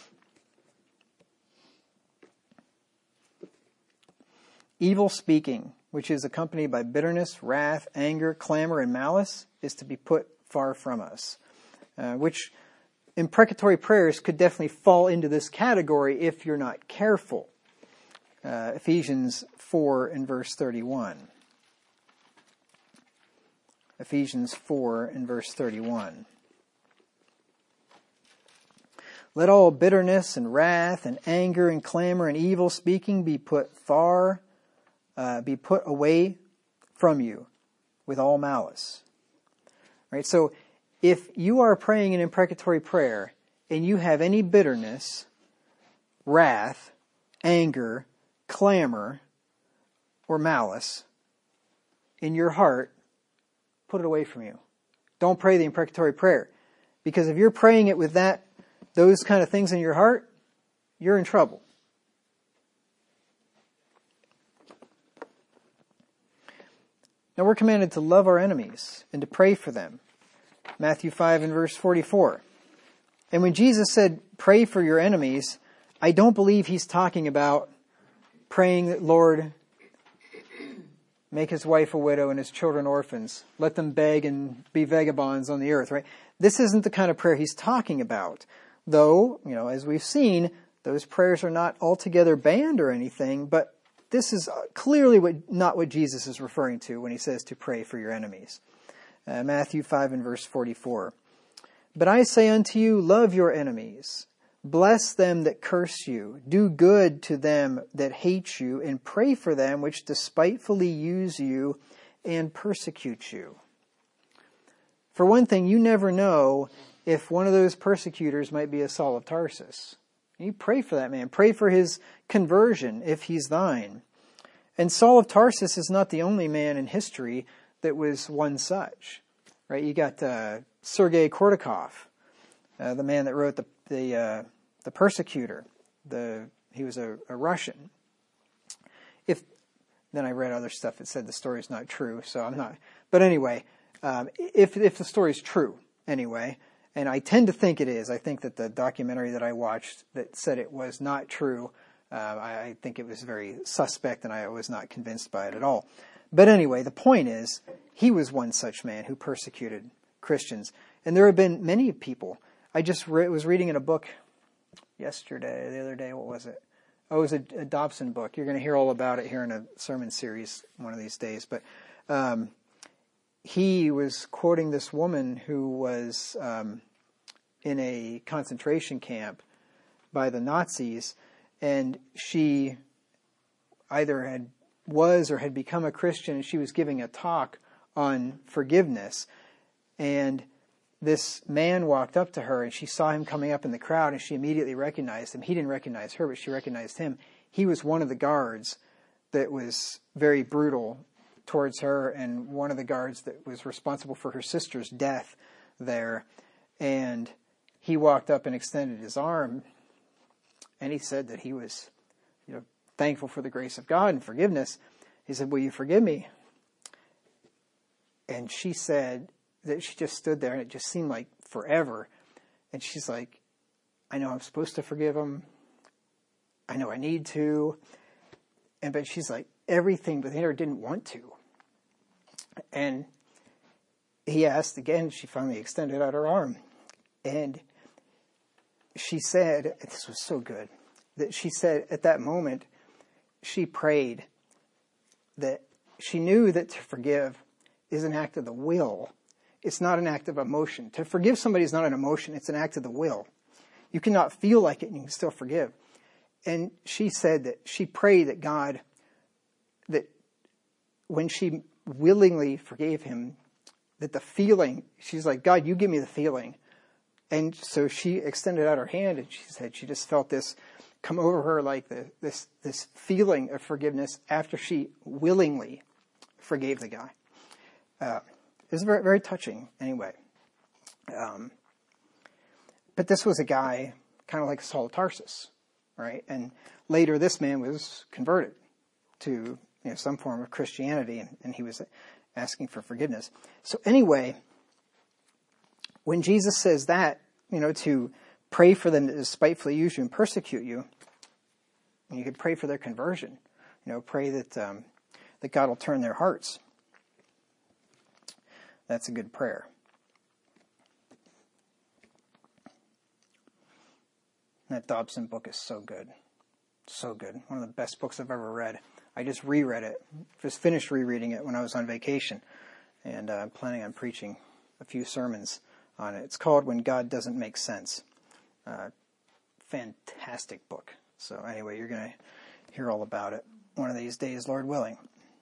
Evil speaking, which is accompanied by bitterness, wrath, anger, clamor, and malice, is to be put far from us. Uh, which imprecatory prayers could definitely fall into this category if you're not careful. uh, Ephesians four and verse thirty-one. Ephesians four and verse thirty-one. Let all bitterness and wrath and anger and clamor and evil speaking be put far, uh, be put away from you with all malice. Right? So if you are praying an imprecatory prayer and you have any bitterness, wrath, anger, clamor, or malice in your heart, put it away from you. Don't pray the imprecatory prayer. Because if you're praying it with that, those kind of things in your heart, you're in trouble. Now we're commanded to love our enemies and to pray for them. Matthew five and verse forty-four. And when Jesus said, pray for your enemies, I don't believe he's talking about praying that, Lord, make his wife a widow and his children orphans. Let them beg and be vagabonds on the earth, right? This isn't the kind of prayer he's talking about. Though, you know, as we've seen, those prayers are not altogether banned or anything, but this is clearly what, not what Jesus is referring to when he says to pray for your enemies. Uh, Matthew five and verse forty-four. But I say unto you, love your enemies. Bless them that curse you. Do good to them that hate you, and pray for them which despitefully use you and persecute you. For one thing, you never know if one of those persecutors might be a Saul of Tarsus. You pray for that man. Pray for his conversion if he's thine. And Saul of Tarsus is not the only man in history that was one such. Right? You got uh, Sergei Kordakov, uh, the man that wrote the the, uh, the Persecutor. The he was a, a Russian. If then I read other stuff that said the story's not true, so I'm not. But anyway, um, if if the story's true, anyway. And I tend to think it is. I think that the documentary that I watched that said it was not true, uh, I, I think it was very suspect, and I was not convinced by it at all. But anyway, the point is, he was one such man who persecuted Christians. And there have been many people. I just re- was reading in a book yesterday, the other day, what was it? Oh, it was a, a Dobson book. You're going to hear all about it here in a sermon series one of these days. But um he was quoting this woman who was um, in a concentration camp by the Nazis, and she either had was or had become a Christian, and she was giving a talk on forgiveness. And this man walked up to her, and she saw him coming up in the crowd, and she immediately recognized him. He didn't recognize her, but she recognized him. He was one of the guards that was very brutal towards her, and one of the guards that was responsible for her sister's death there. And he walked up and extended his arm, and he said that he was, you know, thankful for the grace of God and forgiveness. He said, will you forgive me? And she said that she just stood there, and it just seemed like forever. And she's like, I know I'm supposed to forgive him. I know I need to. And but she's like, everything within her didn't want to. And he asked again. She finally extended out her arm. And she said, this was so good, that she said at that moment, she prayed that she knew that to forgive is an act of the will. It's not an act of emotion. To forgive somebody is not an emotion. It's an act of the will. You cannot feel like it and you can still forgive. And she said that she prayed that God, that when she willingly forgave him, that the feeling, she's like, God, you give me the feeling. And so she extended out her hand, and she said she just felt this come over her, like the, this this feeling of forgiveness after she willingly forgave the guy. Uh, it was very, very touching anyway. Um, but this was a guy kind of like Saul of Tarsus, right? And later this man was converted to, you know, some form of Christianity, and, and he was asking for forgiveness. So anyway, when Jesus says that, you know, to pray for them that despitefully use you and persecute you, and you could pray for their conversion, you know, pray that um, that God will turn their hearts. That's a good prayer. That Dobson book is so good. so good. One of the best books I've ever read. I just reread it, just finished rereading it when I was on vacation, and uh, I'm planning on preaching a few sermons on it. It's called When God Doesn't Make Sense. Uh, fantastic book. So anyway, you're going to hear all about it one of these days, Lord willing.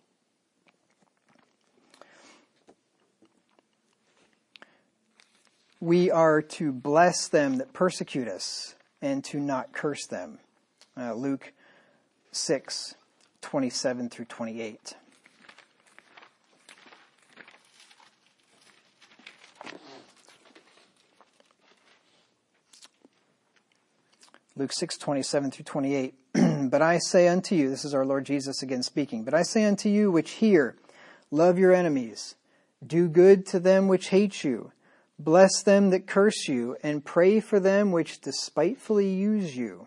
We are to bless them that persecute us and to not curse them. Uh, Luke six, twenty-seven through twenty-eight. Luke six, twenty-seven through twenty-eight. But I say unto you, this is our Lord Jesus again speaking, but I say unto you which hear, love your enemies, do good to them which hate you, bless them that curse you, and pray for them which despitefully use you.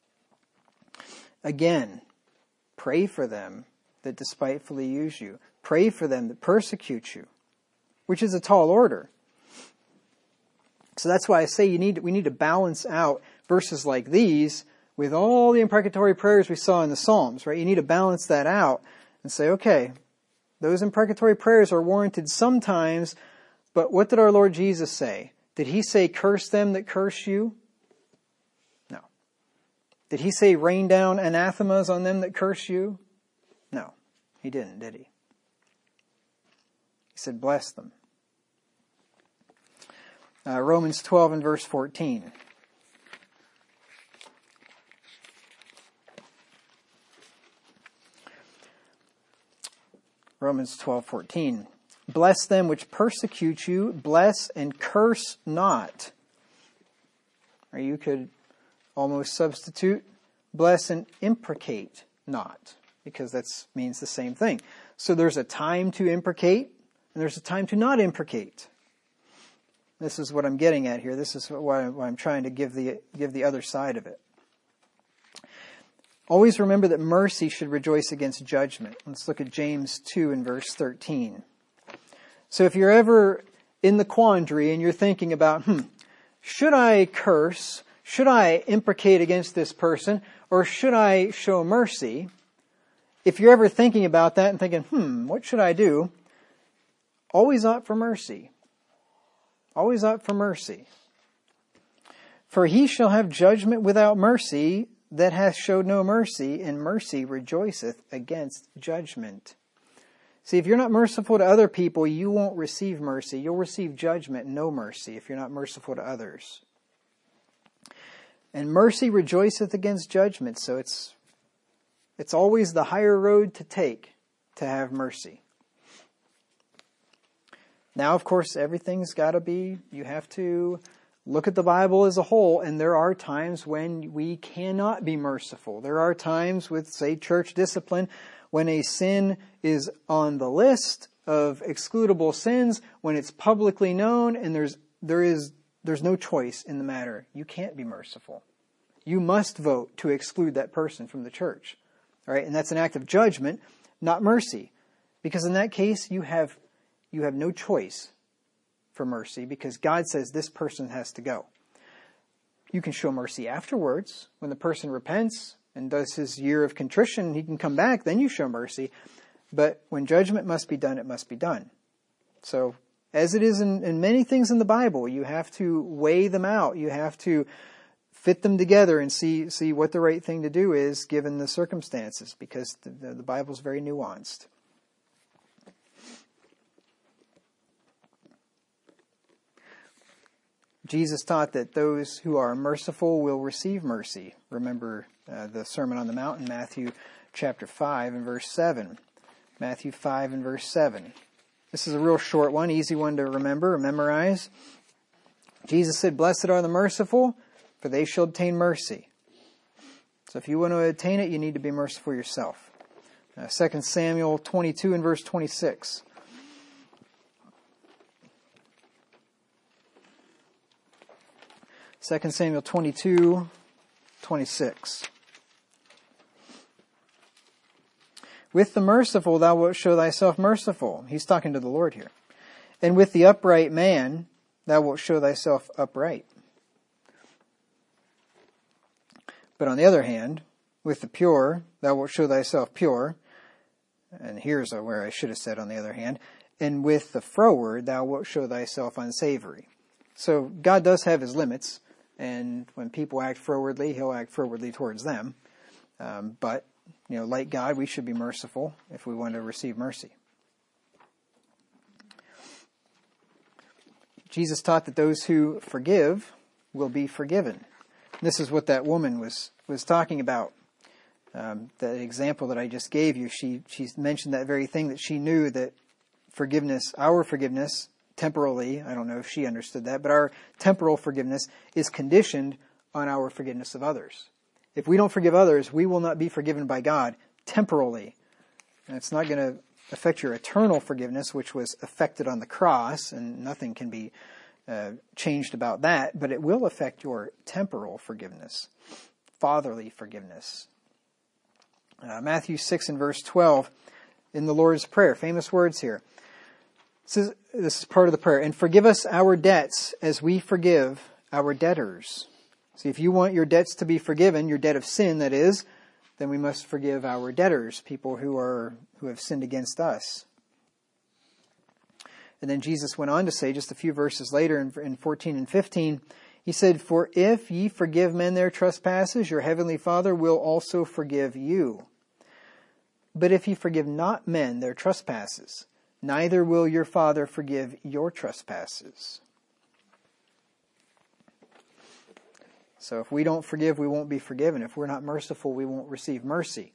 Again, pray for them that despitefully use you. Pray for them that persecute you, which is a tall order. So that's why I say you need we need to balance out verses like these with all the imprecatory prayers we saw in the Psalms, right? You need to balance that out and say, okay, those imprecatory prayers are warranted sometimes, but what did our Lord Jesus say? Did he say, curse them that curse you? No. Did he say, rain down anathemas on them that curse you? No, he didn't, did he? He said, bless them. Uh, Romans twelve and verse fourteen. Romans twelve, fourteen. Bless them which persecute you, bless and curse not. Or you could almost substitute bless and imprecate not, because that means the same thing. So there's a time to imprecate, and there's a time to not imprecate. This is what I'm getting at here. This is why I'm trying to give the give the other side of it. Always remember that mercy should rejoice against judgment. Let's look at James two and verse thirteen. So if you're ever in the quandary and you're thinking about, hmm, should I curse? Should I imprecate against this person? Or should I show mercy? If you're ever thinking about that and thinking, hmm, what should I do? Always opt for mercy. Always opt for mercy. For he shall have judgment without mercy that hath showed no mercy, and mercy rejoiceth against judgment. See, if you're not merciful to other people, you won't receive mercy. You'll receive judgment, no mercy, if you're not merciful to others. And mercy rejoiceth against judgment. So it's it's always the higher road to take to have mercy. Now, of course, everything's got to be, you have to look at the Bible as a whole, and there are times when we cannot be merciful. There are times with, say, church discipline, when a sin is on the list of excludable sins, when it's publicly known, and there's there is there's no choice in the matter. You can't be merciful. You must vote to exclude that person from the church. All right, and that's an act of judgment, not mercy. Because in that case, you have you have no choice for mercy, because God says this person has to go. You can show mercy afterwards, when the person repents and does his year of contrition, he can come back, then you show mercy. But when judgment must be done, it must be done. So, as it is in, in many things in the Bible, you have to weigh them out. You have to fit them together and see see what the right thing to do is given the circumstances, because the, the, the Bible is very nuanced. Jesus taught that those who are merciful will receive mercy. Remember uh, the Sermon on the Mount in Matthew chapter five and verse seven. Matthew five and verse seven. This is a real short one, easy one to remember or memorize. Jesus said, "Blessed are the merciful, for they shall obtain mercy." So if you want to attain it, you need to be merciful yourself. Uh, Second Samuel twenty-two and verse twenty-six. Second Samuel twenty-two, twenty-six. With the merciful thou wilt show thyself merciful. He's talking to the Lord here. And with the upright man thou wilt show thyself upright. But on the other hand, with the pure, thou wilt show thyself pure. And here's where I should have said, on the other hand, and with the froward, thou wilt show thyself unsavory. So God does have his limits, and when people act frowardly, he'll act frowardly towards them. Um, but, you know, like God, we should be merciful if we want to receive mercy. Jesus taught that those who forgive will be forgiven. This is what that woman was, was talking about. Um, the example that I just gave you, she, she mentioned that very thing, that she knew that forgiveness, our forgiveness, temporally, I don't know if she understood that, but our temporal forgiveness is conditioned on our forgiveness of others. If we don't forgive others, we will not be forgiven by God temporally. And it's not going to affect your eternal forgiveness, which was affected on the cross, and nothing can be uh, changed about that, but it will affect your temporal forgiveness, fatherly forgiveness. Uh, Matthew six and verse twelve in the Lord's Prayer, famous words here. This is, this is part of the prayer. And forgive us our debts as we forgive our debtors. See, if you want your debts to be forgiven, your debt of sin, that is, then we must forgive our debtors, people who are who have sinned against us. And then Jesus went on to say, just a few verses later in, in fourteen and fifteen, he said, for if ye forgive men their trespasses, your heavenly Father will also forgive you. But if ye forgive not men their trespasses, neither will your Father forgive your trespasses. So if we don't forgive, we won't be forgiven. If we're not merciful, we won't receive mercy.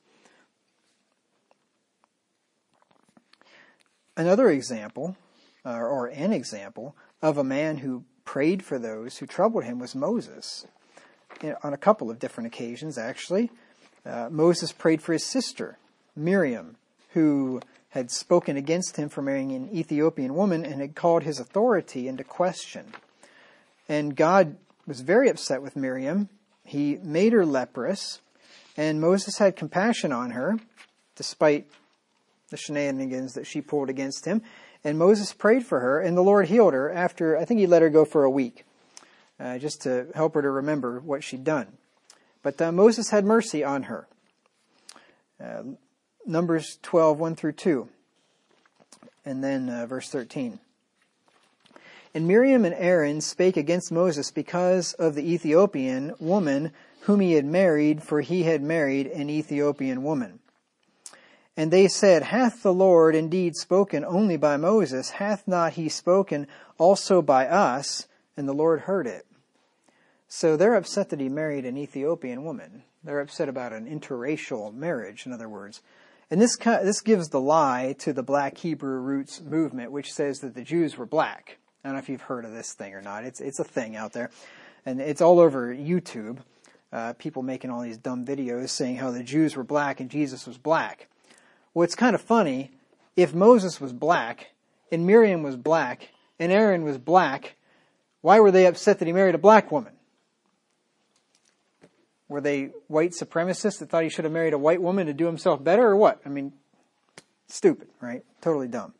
Another example, uh, or an example, of a man who prayed for those who troubled him was Moses. On a couple of different occasions, actually. Uh, Moses prayed for his sister, Miriam, who had spoken against him for marrying an Ethiopian woman and had called his authority into question. And God was very upset with Miriam. He made her leprous, and Moses had compassion on her, despite the shenanigans that she pulled against him. And Moses prayed for her, and the Lord healed her after, I think he let her go for a week, uh, just to help her to remember what she'd done. But uh, Moses had mercy on her. Uh, Numbers twelve, one through two. And then uh, verse thirteen. And Miriam and Aaron spake against Moses because of the Ethiopian woman whom he had married, for he had married an Ethiopian woman. And they said, hath the Lord indeed spoken only by Moses? Hath not he spoken also by us? And the Lord heard it. So they're upset that he married an Ethiopian woman. They're upset about an interracial marriage, in other words. And this this gives the lie to the Black Hebrew Roots movement, which says that the Jews were black. I don't know if you've heard of this thing or not. It's it's a thing out there. And it's all over YouTube. Uh, people making all these dumb videos saying how the Jews were black and Jesus was black. Well, it's kind of funny. If Moses was black, and Miriam was black, and Aaron was black, why were they upset that he married a black woman? Were they white supremacists that thought he should have married a white woman to do himself better, or what? I mean, stupid, right? Totally dumb.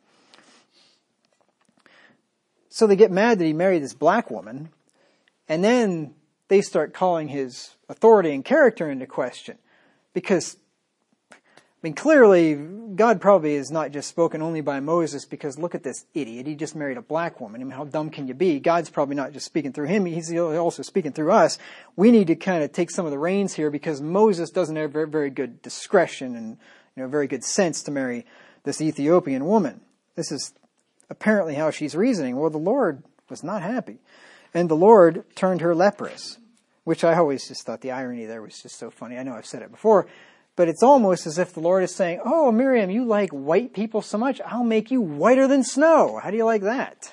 So they get mad that he married this black woman, and then they start calling his authority and character into question. Because, I mean, clearly, God probably has not just spoken only by Moses, because look at this idiot. He just married a black woman. I mean, how dumb can you be? God's probably not just speaking through him. He's also speaking through us. We need to kind of take some of the reins here, because Moses doesn't have very, very good discretion and, you know, very good sense to marry this Ethiopian woman. This is apparently how she's reasoning. Well, the Lord was not happy. And the Lord turned her leprous, which I always just thought the irony there was just so funny. I know I've said it before, but it's almost as if the Lord is saying, oh, Miriam, you like white people so much, I'll make you whiter than snow. How do you like that?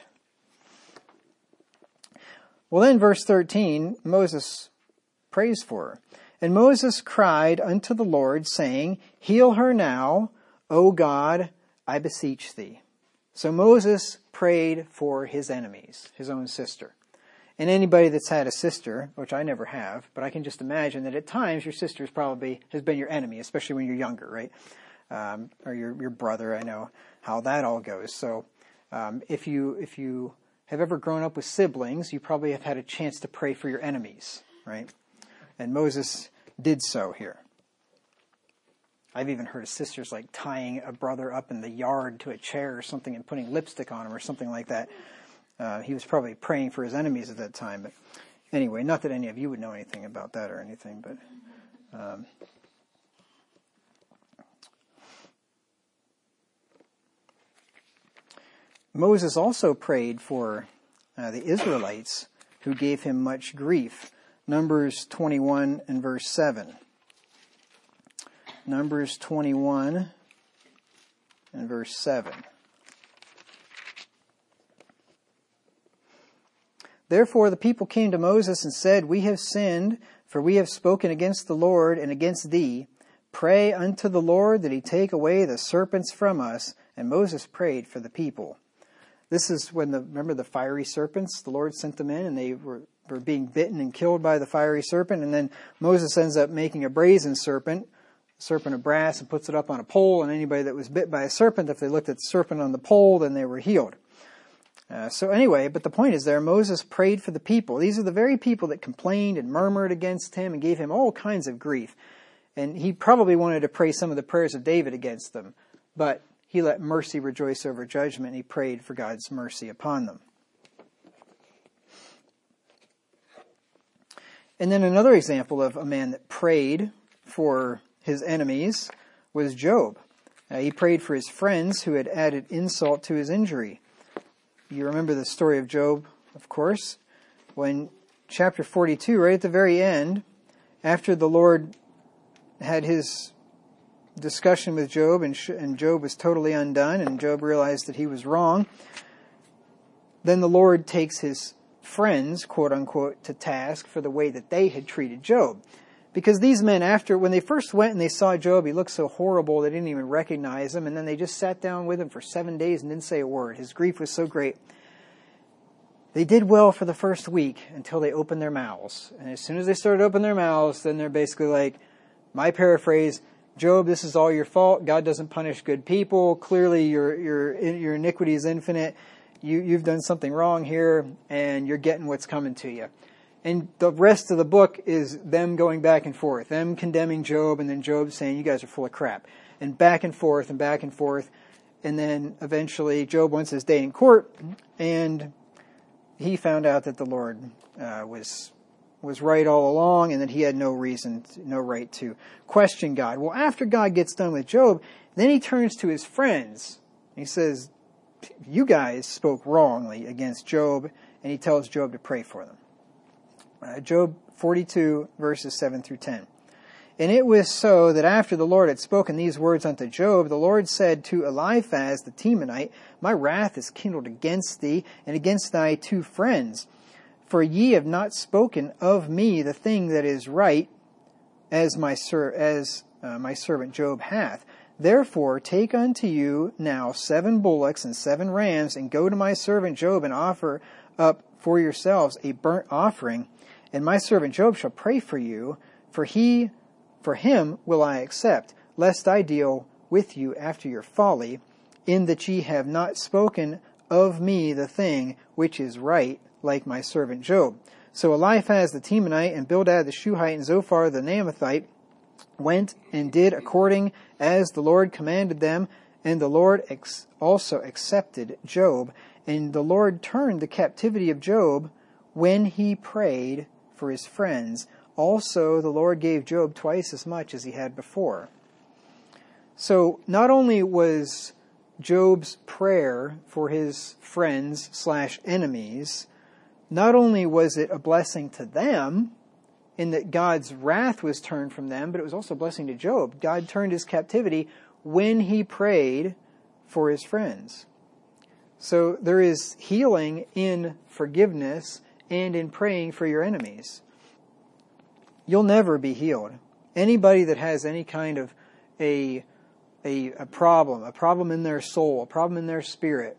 Well, then verse thirteen, Moses prays for her. And Moses cried unto the Lord, saying, heal her now, O God, I beseech thee. So Moses prayed for his enemies, his own sister. And anybody that's had a sister, which I never have, but I can just imagine that at times your sister probably has been your enemy, especially when you're younger, right? Um, or your your brother. I know how that all goes. So um, if you if you have ever grown up with siblings, you probably have had a chance to pray for your enemies, right? And Moses did so here. I've even heard of sisters like tying a brother up in the yard to a chair or something and putting lipstick on him or something like that. Uh, he was probably praying for his enemies at that time. But anyway, not that any of you would know anything about that or anything, but um, Moses also prayed for uh, the Israelites who gave him much grief. Numbers twenty-one and verse seven. Numbers twenty-one and verse seven. Therefore the people came to Moses and said, We have sinned, for we have spoken against the Lord and against thee. Pray unto the Lord that he take away the serpents from us. And Moses prayed for the people. This is when the, remember the fiery serpents, the Lord sent them in and they were, were being bitten and killed by the fiery serpent. And then Moses ends up making a brazen serpent, a serpent of brass, and puts it up on a pole. And anybody that was bit by a serpent, if they looked at the serpent on the pole, then they were healed. Uh, so anyway, but the point is there, Moses prayed for the people. These are the very people that complained and murmured against him and gave him all kinds of grief. And he probably wanted to pray some of the prayers of David against them. But he let mercy rejoice over judgment, and he prayed for God's mercy upon them. And then another example of a man that prayed for his enemies was Job. Uh, he prayed for his friends who had added insult to his injury. You remember the story of Job, of course, when chapter forty-two, right at the very end, after the Lord had his discussion with Job and, and Job was totally undone and Job realized that he was wrong, then the Lord takes his friends, quote unquote, to task for the way that they had treated Job. Because these men, after, when they first went and they saw Job, he looked so horrible they didn't even recognize him. And then they just sat down with him for seven days and didn't say a word. His grief was so great. They did well for the first week until they opened their mouths. And as soon as they started opening their mouths, then they're basically like, my paraphrase, Job, this is all your fault. God doesn't punish good people. Clearly your your your iniquity is infinite. You, you've done something wrong here, and you're getting what's coming to you. And the rest of the book is them going back and forth, them condemning Job, and then Job saying, you guys are full of crap. And back and forth and back and forth. And then eventually Job wants his day in court, and he found out that the Lord uh, was was right all along, and that he had no reason, no right to question God. Well, after God gets done with Job, then he turns to his friends. He says, you guys spoke wrongly against Job, and he tells Job to pray for them. Uh, Job forty-two, verses seven through ten. And it was so that after the Lord had spoken these words unto Job, the Lord said to Eliphaz the Temanite, my wrath is kindled against thee, and against thy two friends. For ye have not spoken of me the thing that is right, as my ser- as uh, my servant Job hath. Therefore take unto you now seven bullocks and seven rams, and go to my servant Job, and offer up for yourselves a burnt offering. And my servant Job shall pray for you, for he, for him will I accept, lest I deal with you after your folly, in that ye have not spoken of me the thing which is right, like my servant Job. So Eliphaz the Temanite and Bildad the Shuhite and Zophar the Naamathite went and did according as the Lord commanded them, and the Lord ex- also accepted Job. And the Lord turned the captivity of Job when he prayed for his friends. Also the Lord gave Job twice as much as he had before. So not only was Job's prayer for his friends slash enemies, not only was it a blessing to them, in that God's wrath was turned from them, but it was also a blessing to Job. God turned his captivity when he prayed for his friends. So there is healing in forgiveness and in praying for your enemies. You'll never be healed. Anybody that has any kind of a, a, a problem, a problem in their soul, a problem in their spirit,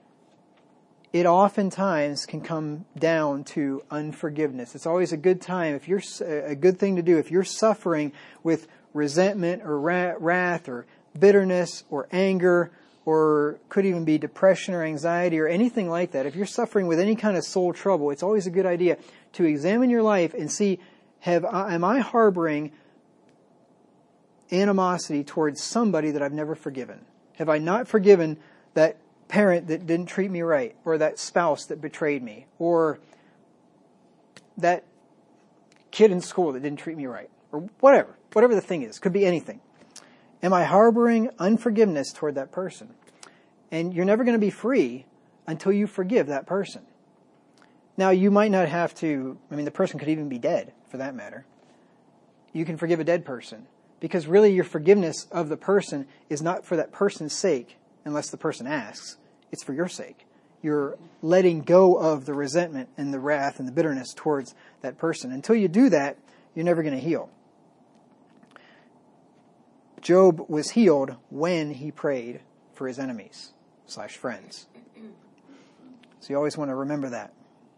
it oftentimes can come down to unforgiveness. It's always a good time, if you're a good thing to do, if you're suffering with resentment or wrath or bitterness or anger, or could even be depression or anxiety or anything like that. If you're suffering with any kind of soul trouble, it's always a good idea to examine your life and see, have am I harboring animosity towards somebody that I've never forgiven? Have I not forgiven that parent that didn't treat me right, or that spouse that betrayed me, or that kid in school that didn't treat me right, or whatever, whatever the thing is? Could be anything. Am I harboring unforgiveness toward that person? And you're never going to be free until you forgive that person. Now, you might not have to, I mean, the person could even be dead, for that matter. You can forgive a dead person, because really your forgiveness of the person is not for that person's sake, unless the person asks. It's for your sake. You're letting go of the resentment and the wrath and the bitterness towards that person. Until you do that, you're never going to heal. Job was healed when he prayed for his enemies slash friends. So you always want to remember that.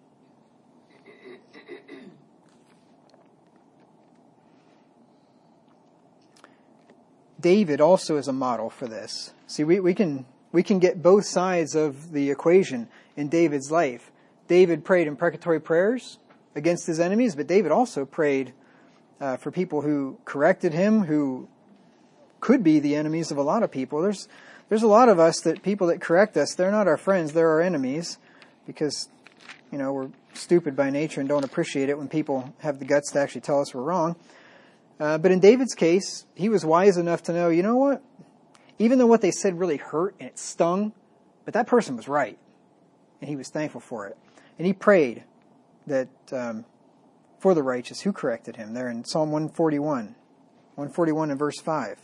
David also is a model for this. See, we, we can we can get both sides of the equation in David's life. David prayed imprecatory prayers against his enemies, but David also prayed uh, for people who corrected him, who could be the enemies of a lot of people. There's there's a lot of us that people that correct us, they're not our friends, they're our enemies, because, you know, we're stupid by nature and don't appreciate it when people have the guts to actually tell us we're wrong. Uh, but in David's case, he was wise enough to know, you know what? Even though what they said really hurt and it stung, but that person was right. And he was thankful for it. And he prayed that um, for the righteous who corrected him. There in Psalm one forty-one. one forty-one and verse five.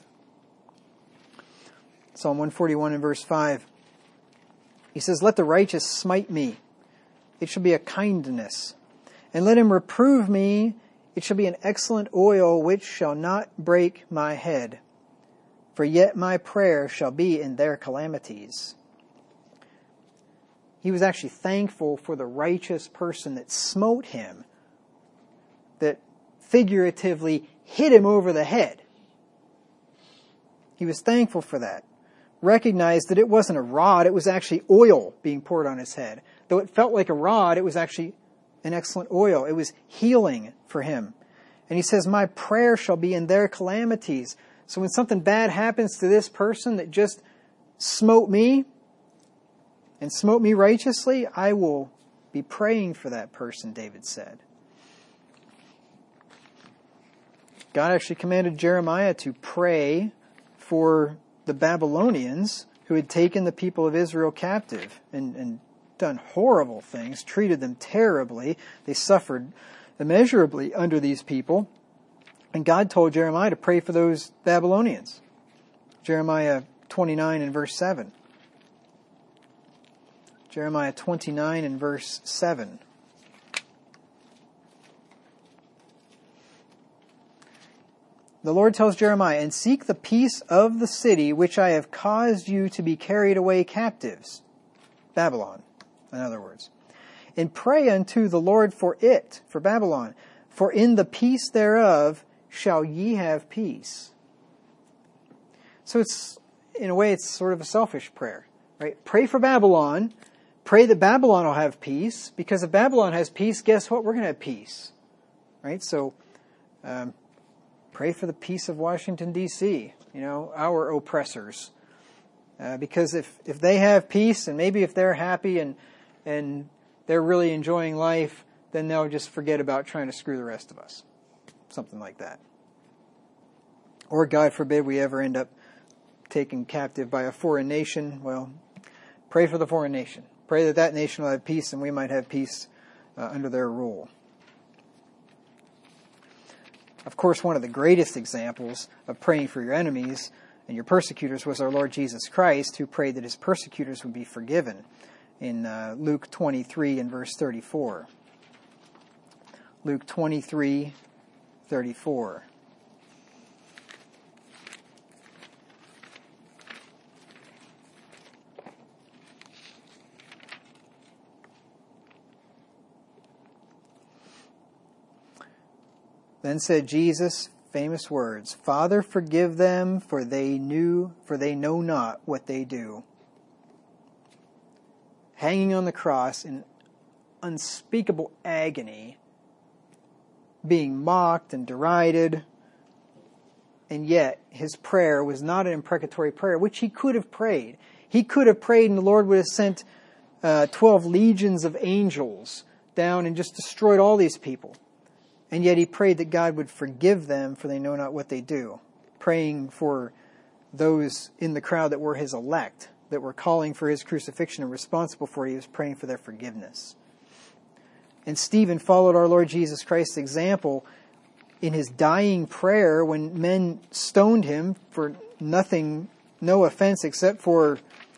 Psalm one forty-one and verse five. He says, "Let the righteous smite me. It shall be a kindness. And let him reprove me. It shall be an excellent oil which shall not break my head. For yet my prayer shall be in their calamities." He was actually thankful for the righteous person that smote him, that figuratively hit him over the head. He was thankful for that. Recognized that it wasn't a rod, it was actually oil being poured on his head. Though it felt like a rod, it was actually an excellent oil. It was healing for him. And he says, my prayer shall be in their calamities. So when something bad happens to this person that just smote me and smote me righteously, I will be praying for that person, David said. God actually commanded Jeremiah to pray for the Babylonians who had taken the people of Israel captive and, and done horrible things, treated them terribly. They suffered immeasurably under these people. And God told Jeremiah to pray for those Babylonians. Jeremiah twenty-nine and verse seven. Jeremiah twenty-nine and verse seven. The Lord tells Jeremiah, "And seek the peace of the city which I have caused you to be carried away captives." Babylon, in other words. "And pray unto the Lord for it," for Babylon. "For in the peace thereof shall ye have peace." So it's, in a way, it's sort of a selfish prayer, right? Pray for Babylon. Pray that Babylon will have peace, because if Babylon has peace, guess what? We're going to have peace, right? So, um, pray for the peace of Washington, D C, you know, our oppressors. Uh, because if, if they have peace, and maybe if they're happy and and they're really enjoying life, then they'll just forget about trying to screw the rest of us. Something like that. Or, God forbid, we ever end up taken captive by a foreign nation. Well, pray for the foreign nation. Pray that that nation will have peace and we might have peace uh, under their rule. Of course, one of the greatest examples of praying for your enemies and your persecutors was our Lord Jesus Christ, who prayed that his persecutors would be forgiven in uh, Luke twenty-three and verse thirty-four. Luke twenty-three, thirty-four. Then said Jesus, famous words, "Father, forgive them, for they knew, for they know not what they do." Hanging on the cross in unspeakable agony, being mocked and derided, And yet, his prayer was not an imprecatory prayer, which he could have prayed. He could have prayed and the Lord would have sent uh, twelve legions of angels down and just destroyed all these people. And yet he prayed that God would forgive them, for they know not what they do. Praying for those in the crowd that were his elect, that were calling for his crucifixion and responsible for it. He was praying for their forgiveness. And Stephen followed our Lord Jesus Christ's example in his dying prayer when men stoned him for nothing, no offense except for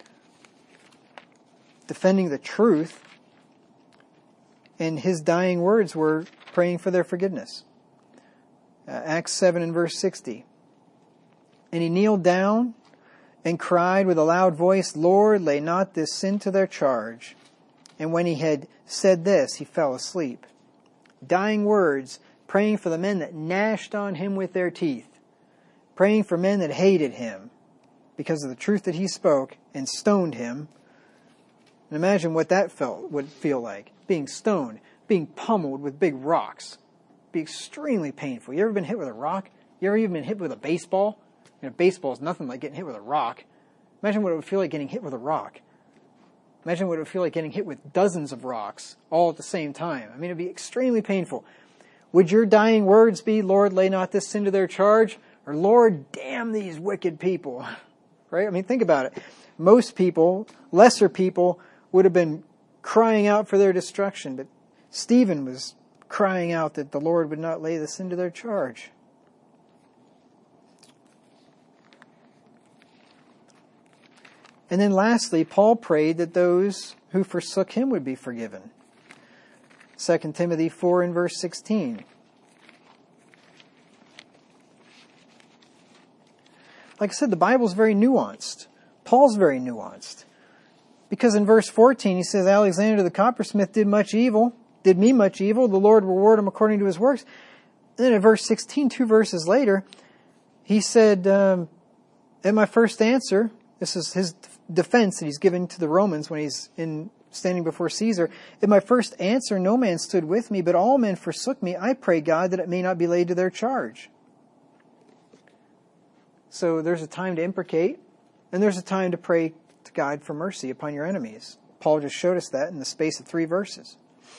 defending the truth. And his dying words were praying for their forgiveness. Uh, Acts seven and verse sixty. And he kneeled down and cried with a loud voice, Lord, lay not this sin to their charge. And when he had said this, he fell asleep. Dying words, praying for the men that gnashed on him with their teeth. Praying for men that hated him because of the truth that he spoke and stoned him. And imagine what that felt would feel like. Being stoned, being pummeled with big rocks. Be extremely painful. You ever been hit with a rock? You ever even been hit with a baseball? You know, baseball is nothing like getting hit with a rock. Imagine what it would feel like getting hit with a rock. Imagine what it would feel like getting hit with dozens of rocks all at the same time. I mean, it'd be extremely painful. Would your dying words be, Lord, lay not this sin to their charge? Or, Lord, damn these wicked people? Right? I mean, think about it. Most people, lesser people, would have been crying out for their destruction. But Stephen was crying out that the Lord would not lay the sin to their charge. And then lastly, Paul prayed that those who forsook him would be forgiven. Second Timothy four and verse sixteen. Like I said, the Bible's very nuanced. Paul's very nuanced. Because in verse fourteen he says, Alexander the coppersmith did much evil, did me much evil, the Lord reward him according to his works. And then in verse sixteen, two verses later, he said, um, at my first answer, this is his defense that he's giving to the Romans when he's in standing before Caesar. In my first answer, no man stood with me, but all men forsook me. I pray God that it may not be laid to their charge. So there's a time to imprecate, and there's a time to pray to God for mercy upon your enemies. Paul just showed us that in the space of three verses.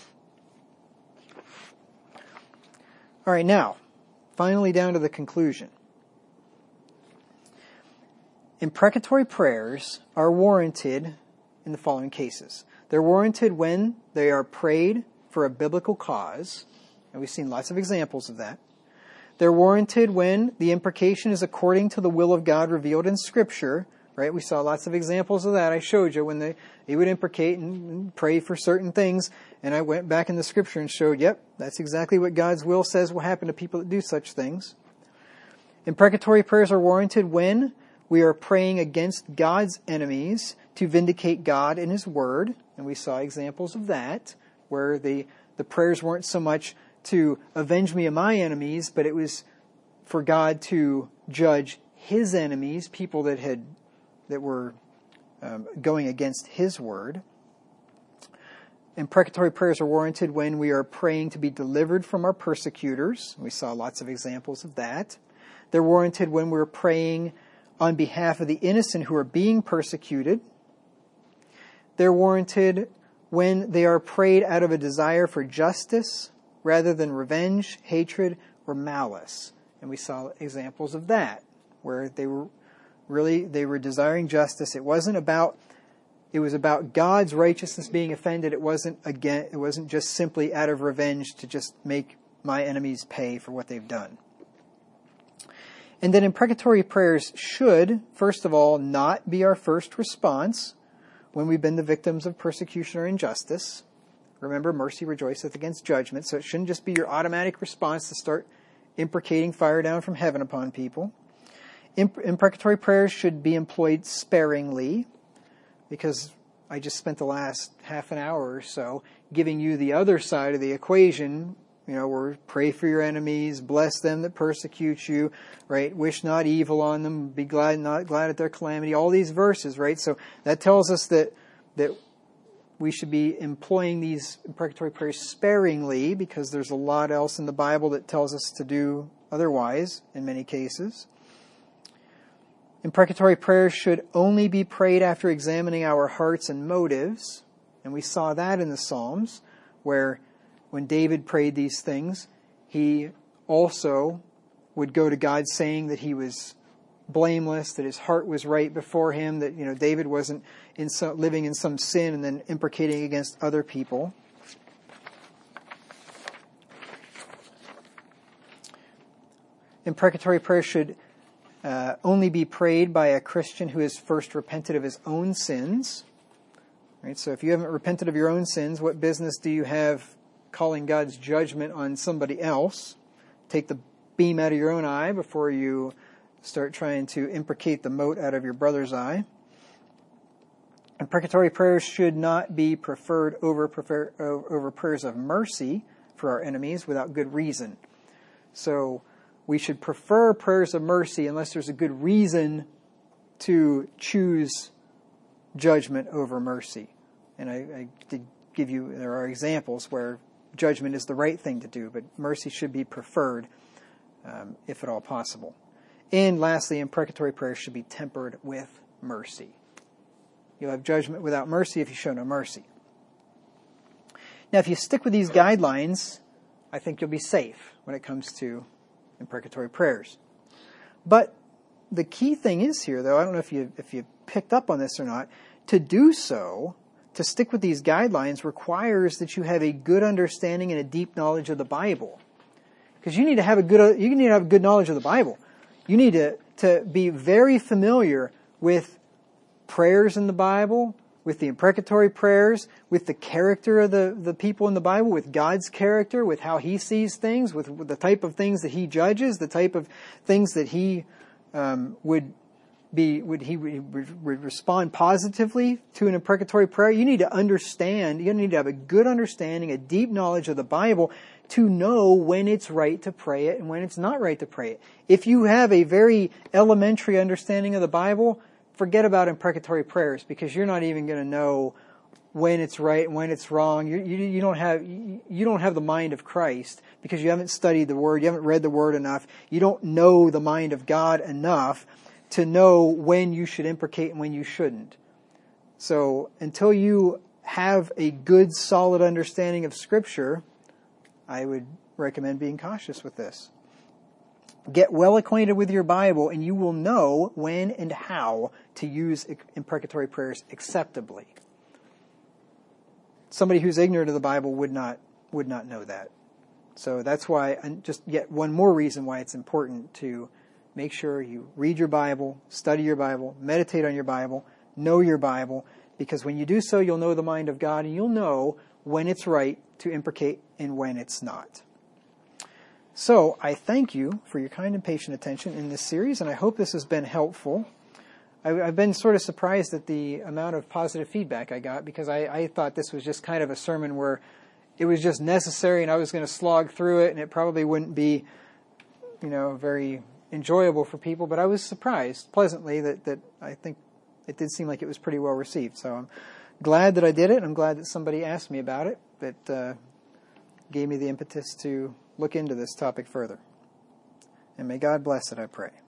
All right, now, finally down to the conclusion. Imprecatory prayers are warranted in the following cases. They're warranted when they are prayed for a biblical cause, and we've seen lots of examples of that. They're warranted when the imprecation is according to the will of God revealed in Scripture, right? We saw lots of examples of that. I showed you when they, they would imprecate and, and pray for certain things, and I went back in the Scripture and showed, yep, that's exactly what God's will says will happen to people that do such things. Imprecatory prayers are warranted when we are praying against God's enemies to vindicate God and His Word. And we saw examples of that, where the, the prayers weren't so much to avenge me of my enemies, but it was for God to judge His enemies, people that had that were um, going against His Word. Imprecatory prayers are warranted when we are praying to be delivered from our persecutors. We saw lots of examples of that. They're warranted when we're praying on behalf of the innocent who are being persecuted. They're warranted when they are prayed out of a desire for justice rather than revenge, hatred, or malice. And we saw examples of that, where they were really, they were desiring justice. It wasn't about, it was about God's righteousness being offended. It wasn't again, it wasn't just simply out of revenge to just make my enemies pay for what they've done. And then imprecatory prayers should, first of all, not be our first response when we've been the victims of persecution or injustice. Remember, mercy rejoiceth against judgment, so it shouldn't just be your automatic response to start imprecating fire down from heaven upon people. Imp- imprecatory prayers should be employed sparingly, because I just spent the last half an hour or so giving you the other side of the equation. You know, we're pray for your enemies, bless them that persecute you, right? Wish not evil on them, be glad, not glad at their calamity. All these verses, right? So that tells us that that we should be employing these imprecatory prayers sparingly, because there's a lot else in the Bible that tells us to do otherwise in many cases. Imprecatory prayers should only be prayed after examining our hearts and motives. And we saw that in the Psalms, where when David prayed these things, he also would go to God saying that he was blameless, that his heart was right before him, that, you know, David wasn't in some, living in some sin and then imprecating against other people. Imprecatory prayer should uh, only be prayed by a Christian who has first repented of his own sins. Right? So if you haven't repented of your own sins, what business do you have calling God's judgment on somebody else? Take the beam out of your own eye before you start trying to imprecate the mote out of your brother's eye. Imprecatory prayers should not be preferred over, prefer, over prayers of mercy for our enemies without good reason. So we should prefer prayers of mercy unless there's a good reason to choose judgment over mercy. And I, I did give you, there are examples where judgment is the right thing to do, but mercy should be preferred um, if at all possible. And lastly, imprecatory prayers should be tempered with mercy. You'll have judgment without mercy if you show no mercy. Now, if you stick with these guidelines, I think you'll be safe when it comes to imprecatory prayers. But the key thing is here, though, I don't know if you if you picked up on this or not, to do so, to stick with these guidelines, requires that you have a good understanding and a deep knowledge of the Bible. Because you need to have a good you need to have a good knowledge of the Bible. You need to, to be very familiar with prayers in the Bible, with the imprecatory prayers, with the character of the, the people in the Bible, with God's character, with how He sees things, with, with the type of things that He judges, the type of things that He um, would be, would He would, would respond positively to an imprecatory prayer. You need to understand, you need to have a good understanding, a deep knowledge of the Bible to know when it's right to pray it and when it's not right to pray it. If you have a very elementary understanding of the Bible, forget about imprecatory prayers, because you're not even going to know when it's right and when it's wrong. You, you, you don't have you don't have the mind of Christ because you haven't studied the Word, you haven't read the Word enough. You don't know the mind of God enough to know when you should imprecate and when you shouldn't. So until you have a good, solid understanding of Scripture, I would recommend being cautious with this. Get well acquainted with your Bible, and you will know when and how to use imprecatory prayers acceptably. Somebody who's ignorant of the Bible would not would not know that. So that's why, and just yet one more reason why it's important to make sure you read your Bible, study your Bible, meditate on your Bible, know your Bible, because when you do so, you'll know the mind of God, and you'll know when it's right to imprecate and when it's not. So I thank you for your kind and patient attention in this series, and I hope this has been helpful. I, I've been sort of surprised at the amount of positive feedback I got, because I, I thought this was just kind of a sermon where it was just necessary and I was going to slog through it, and it probably wouldn't be, you know, very enjoyable for people. But I was surprised pleasantly that, that I think it did seem like it was pretty well received. So I'm glad that I did it. I'm glad that somebody asked me about it. That uh, gave me the impetus to look into this topic further. And may God bless it, I pray.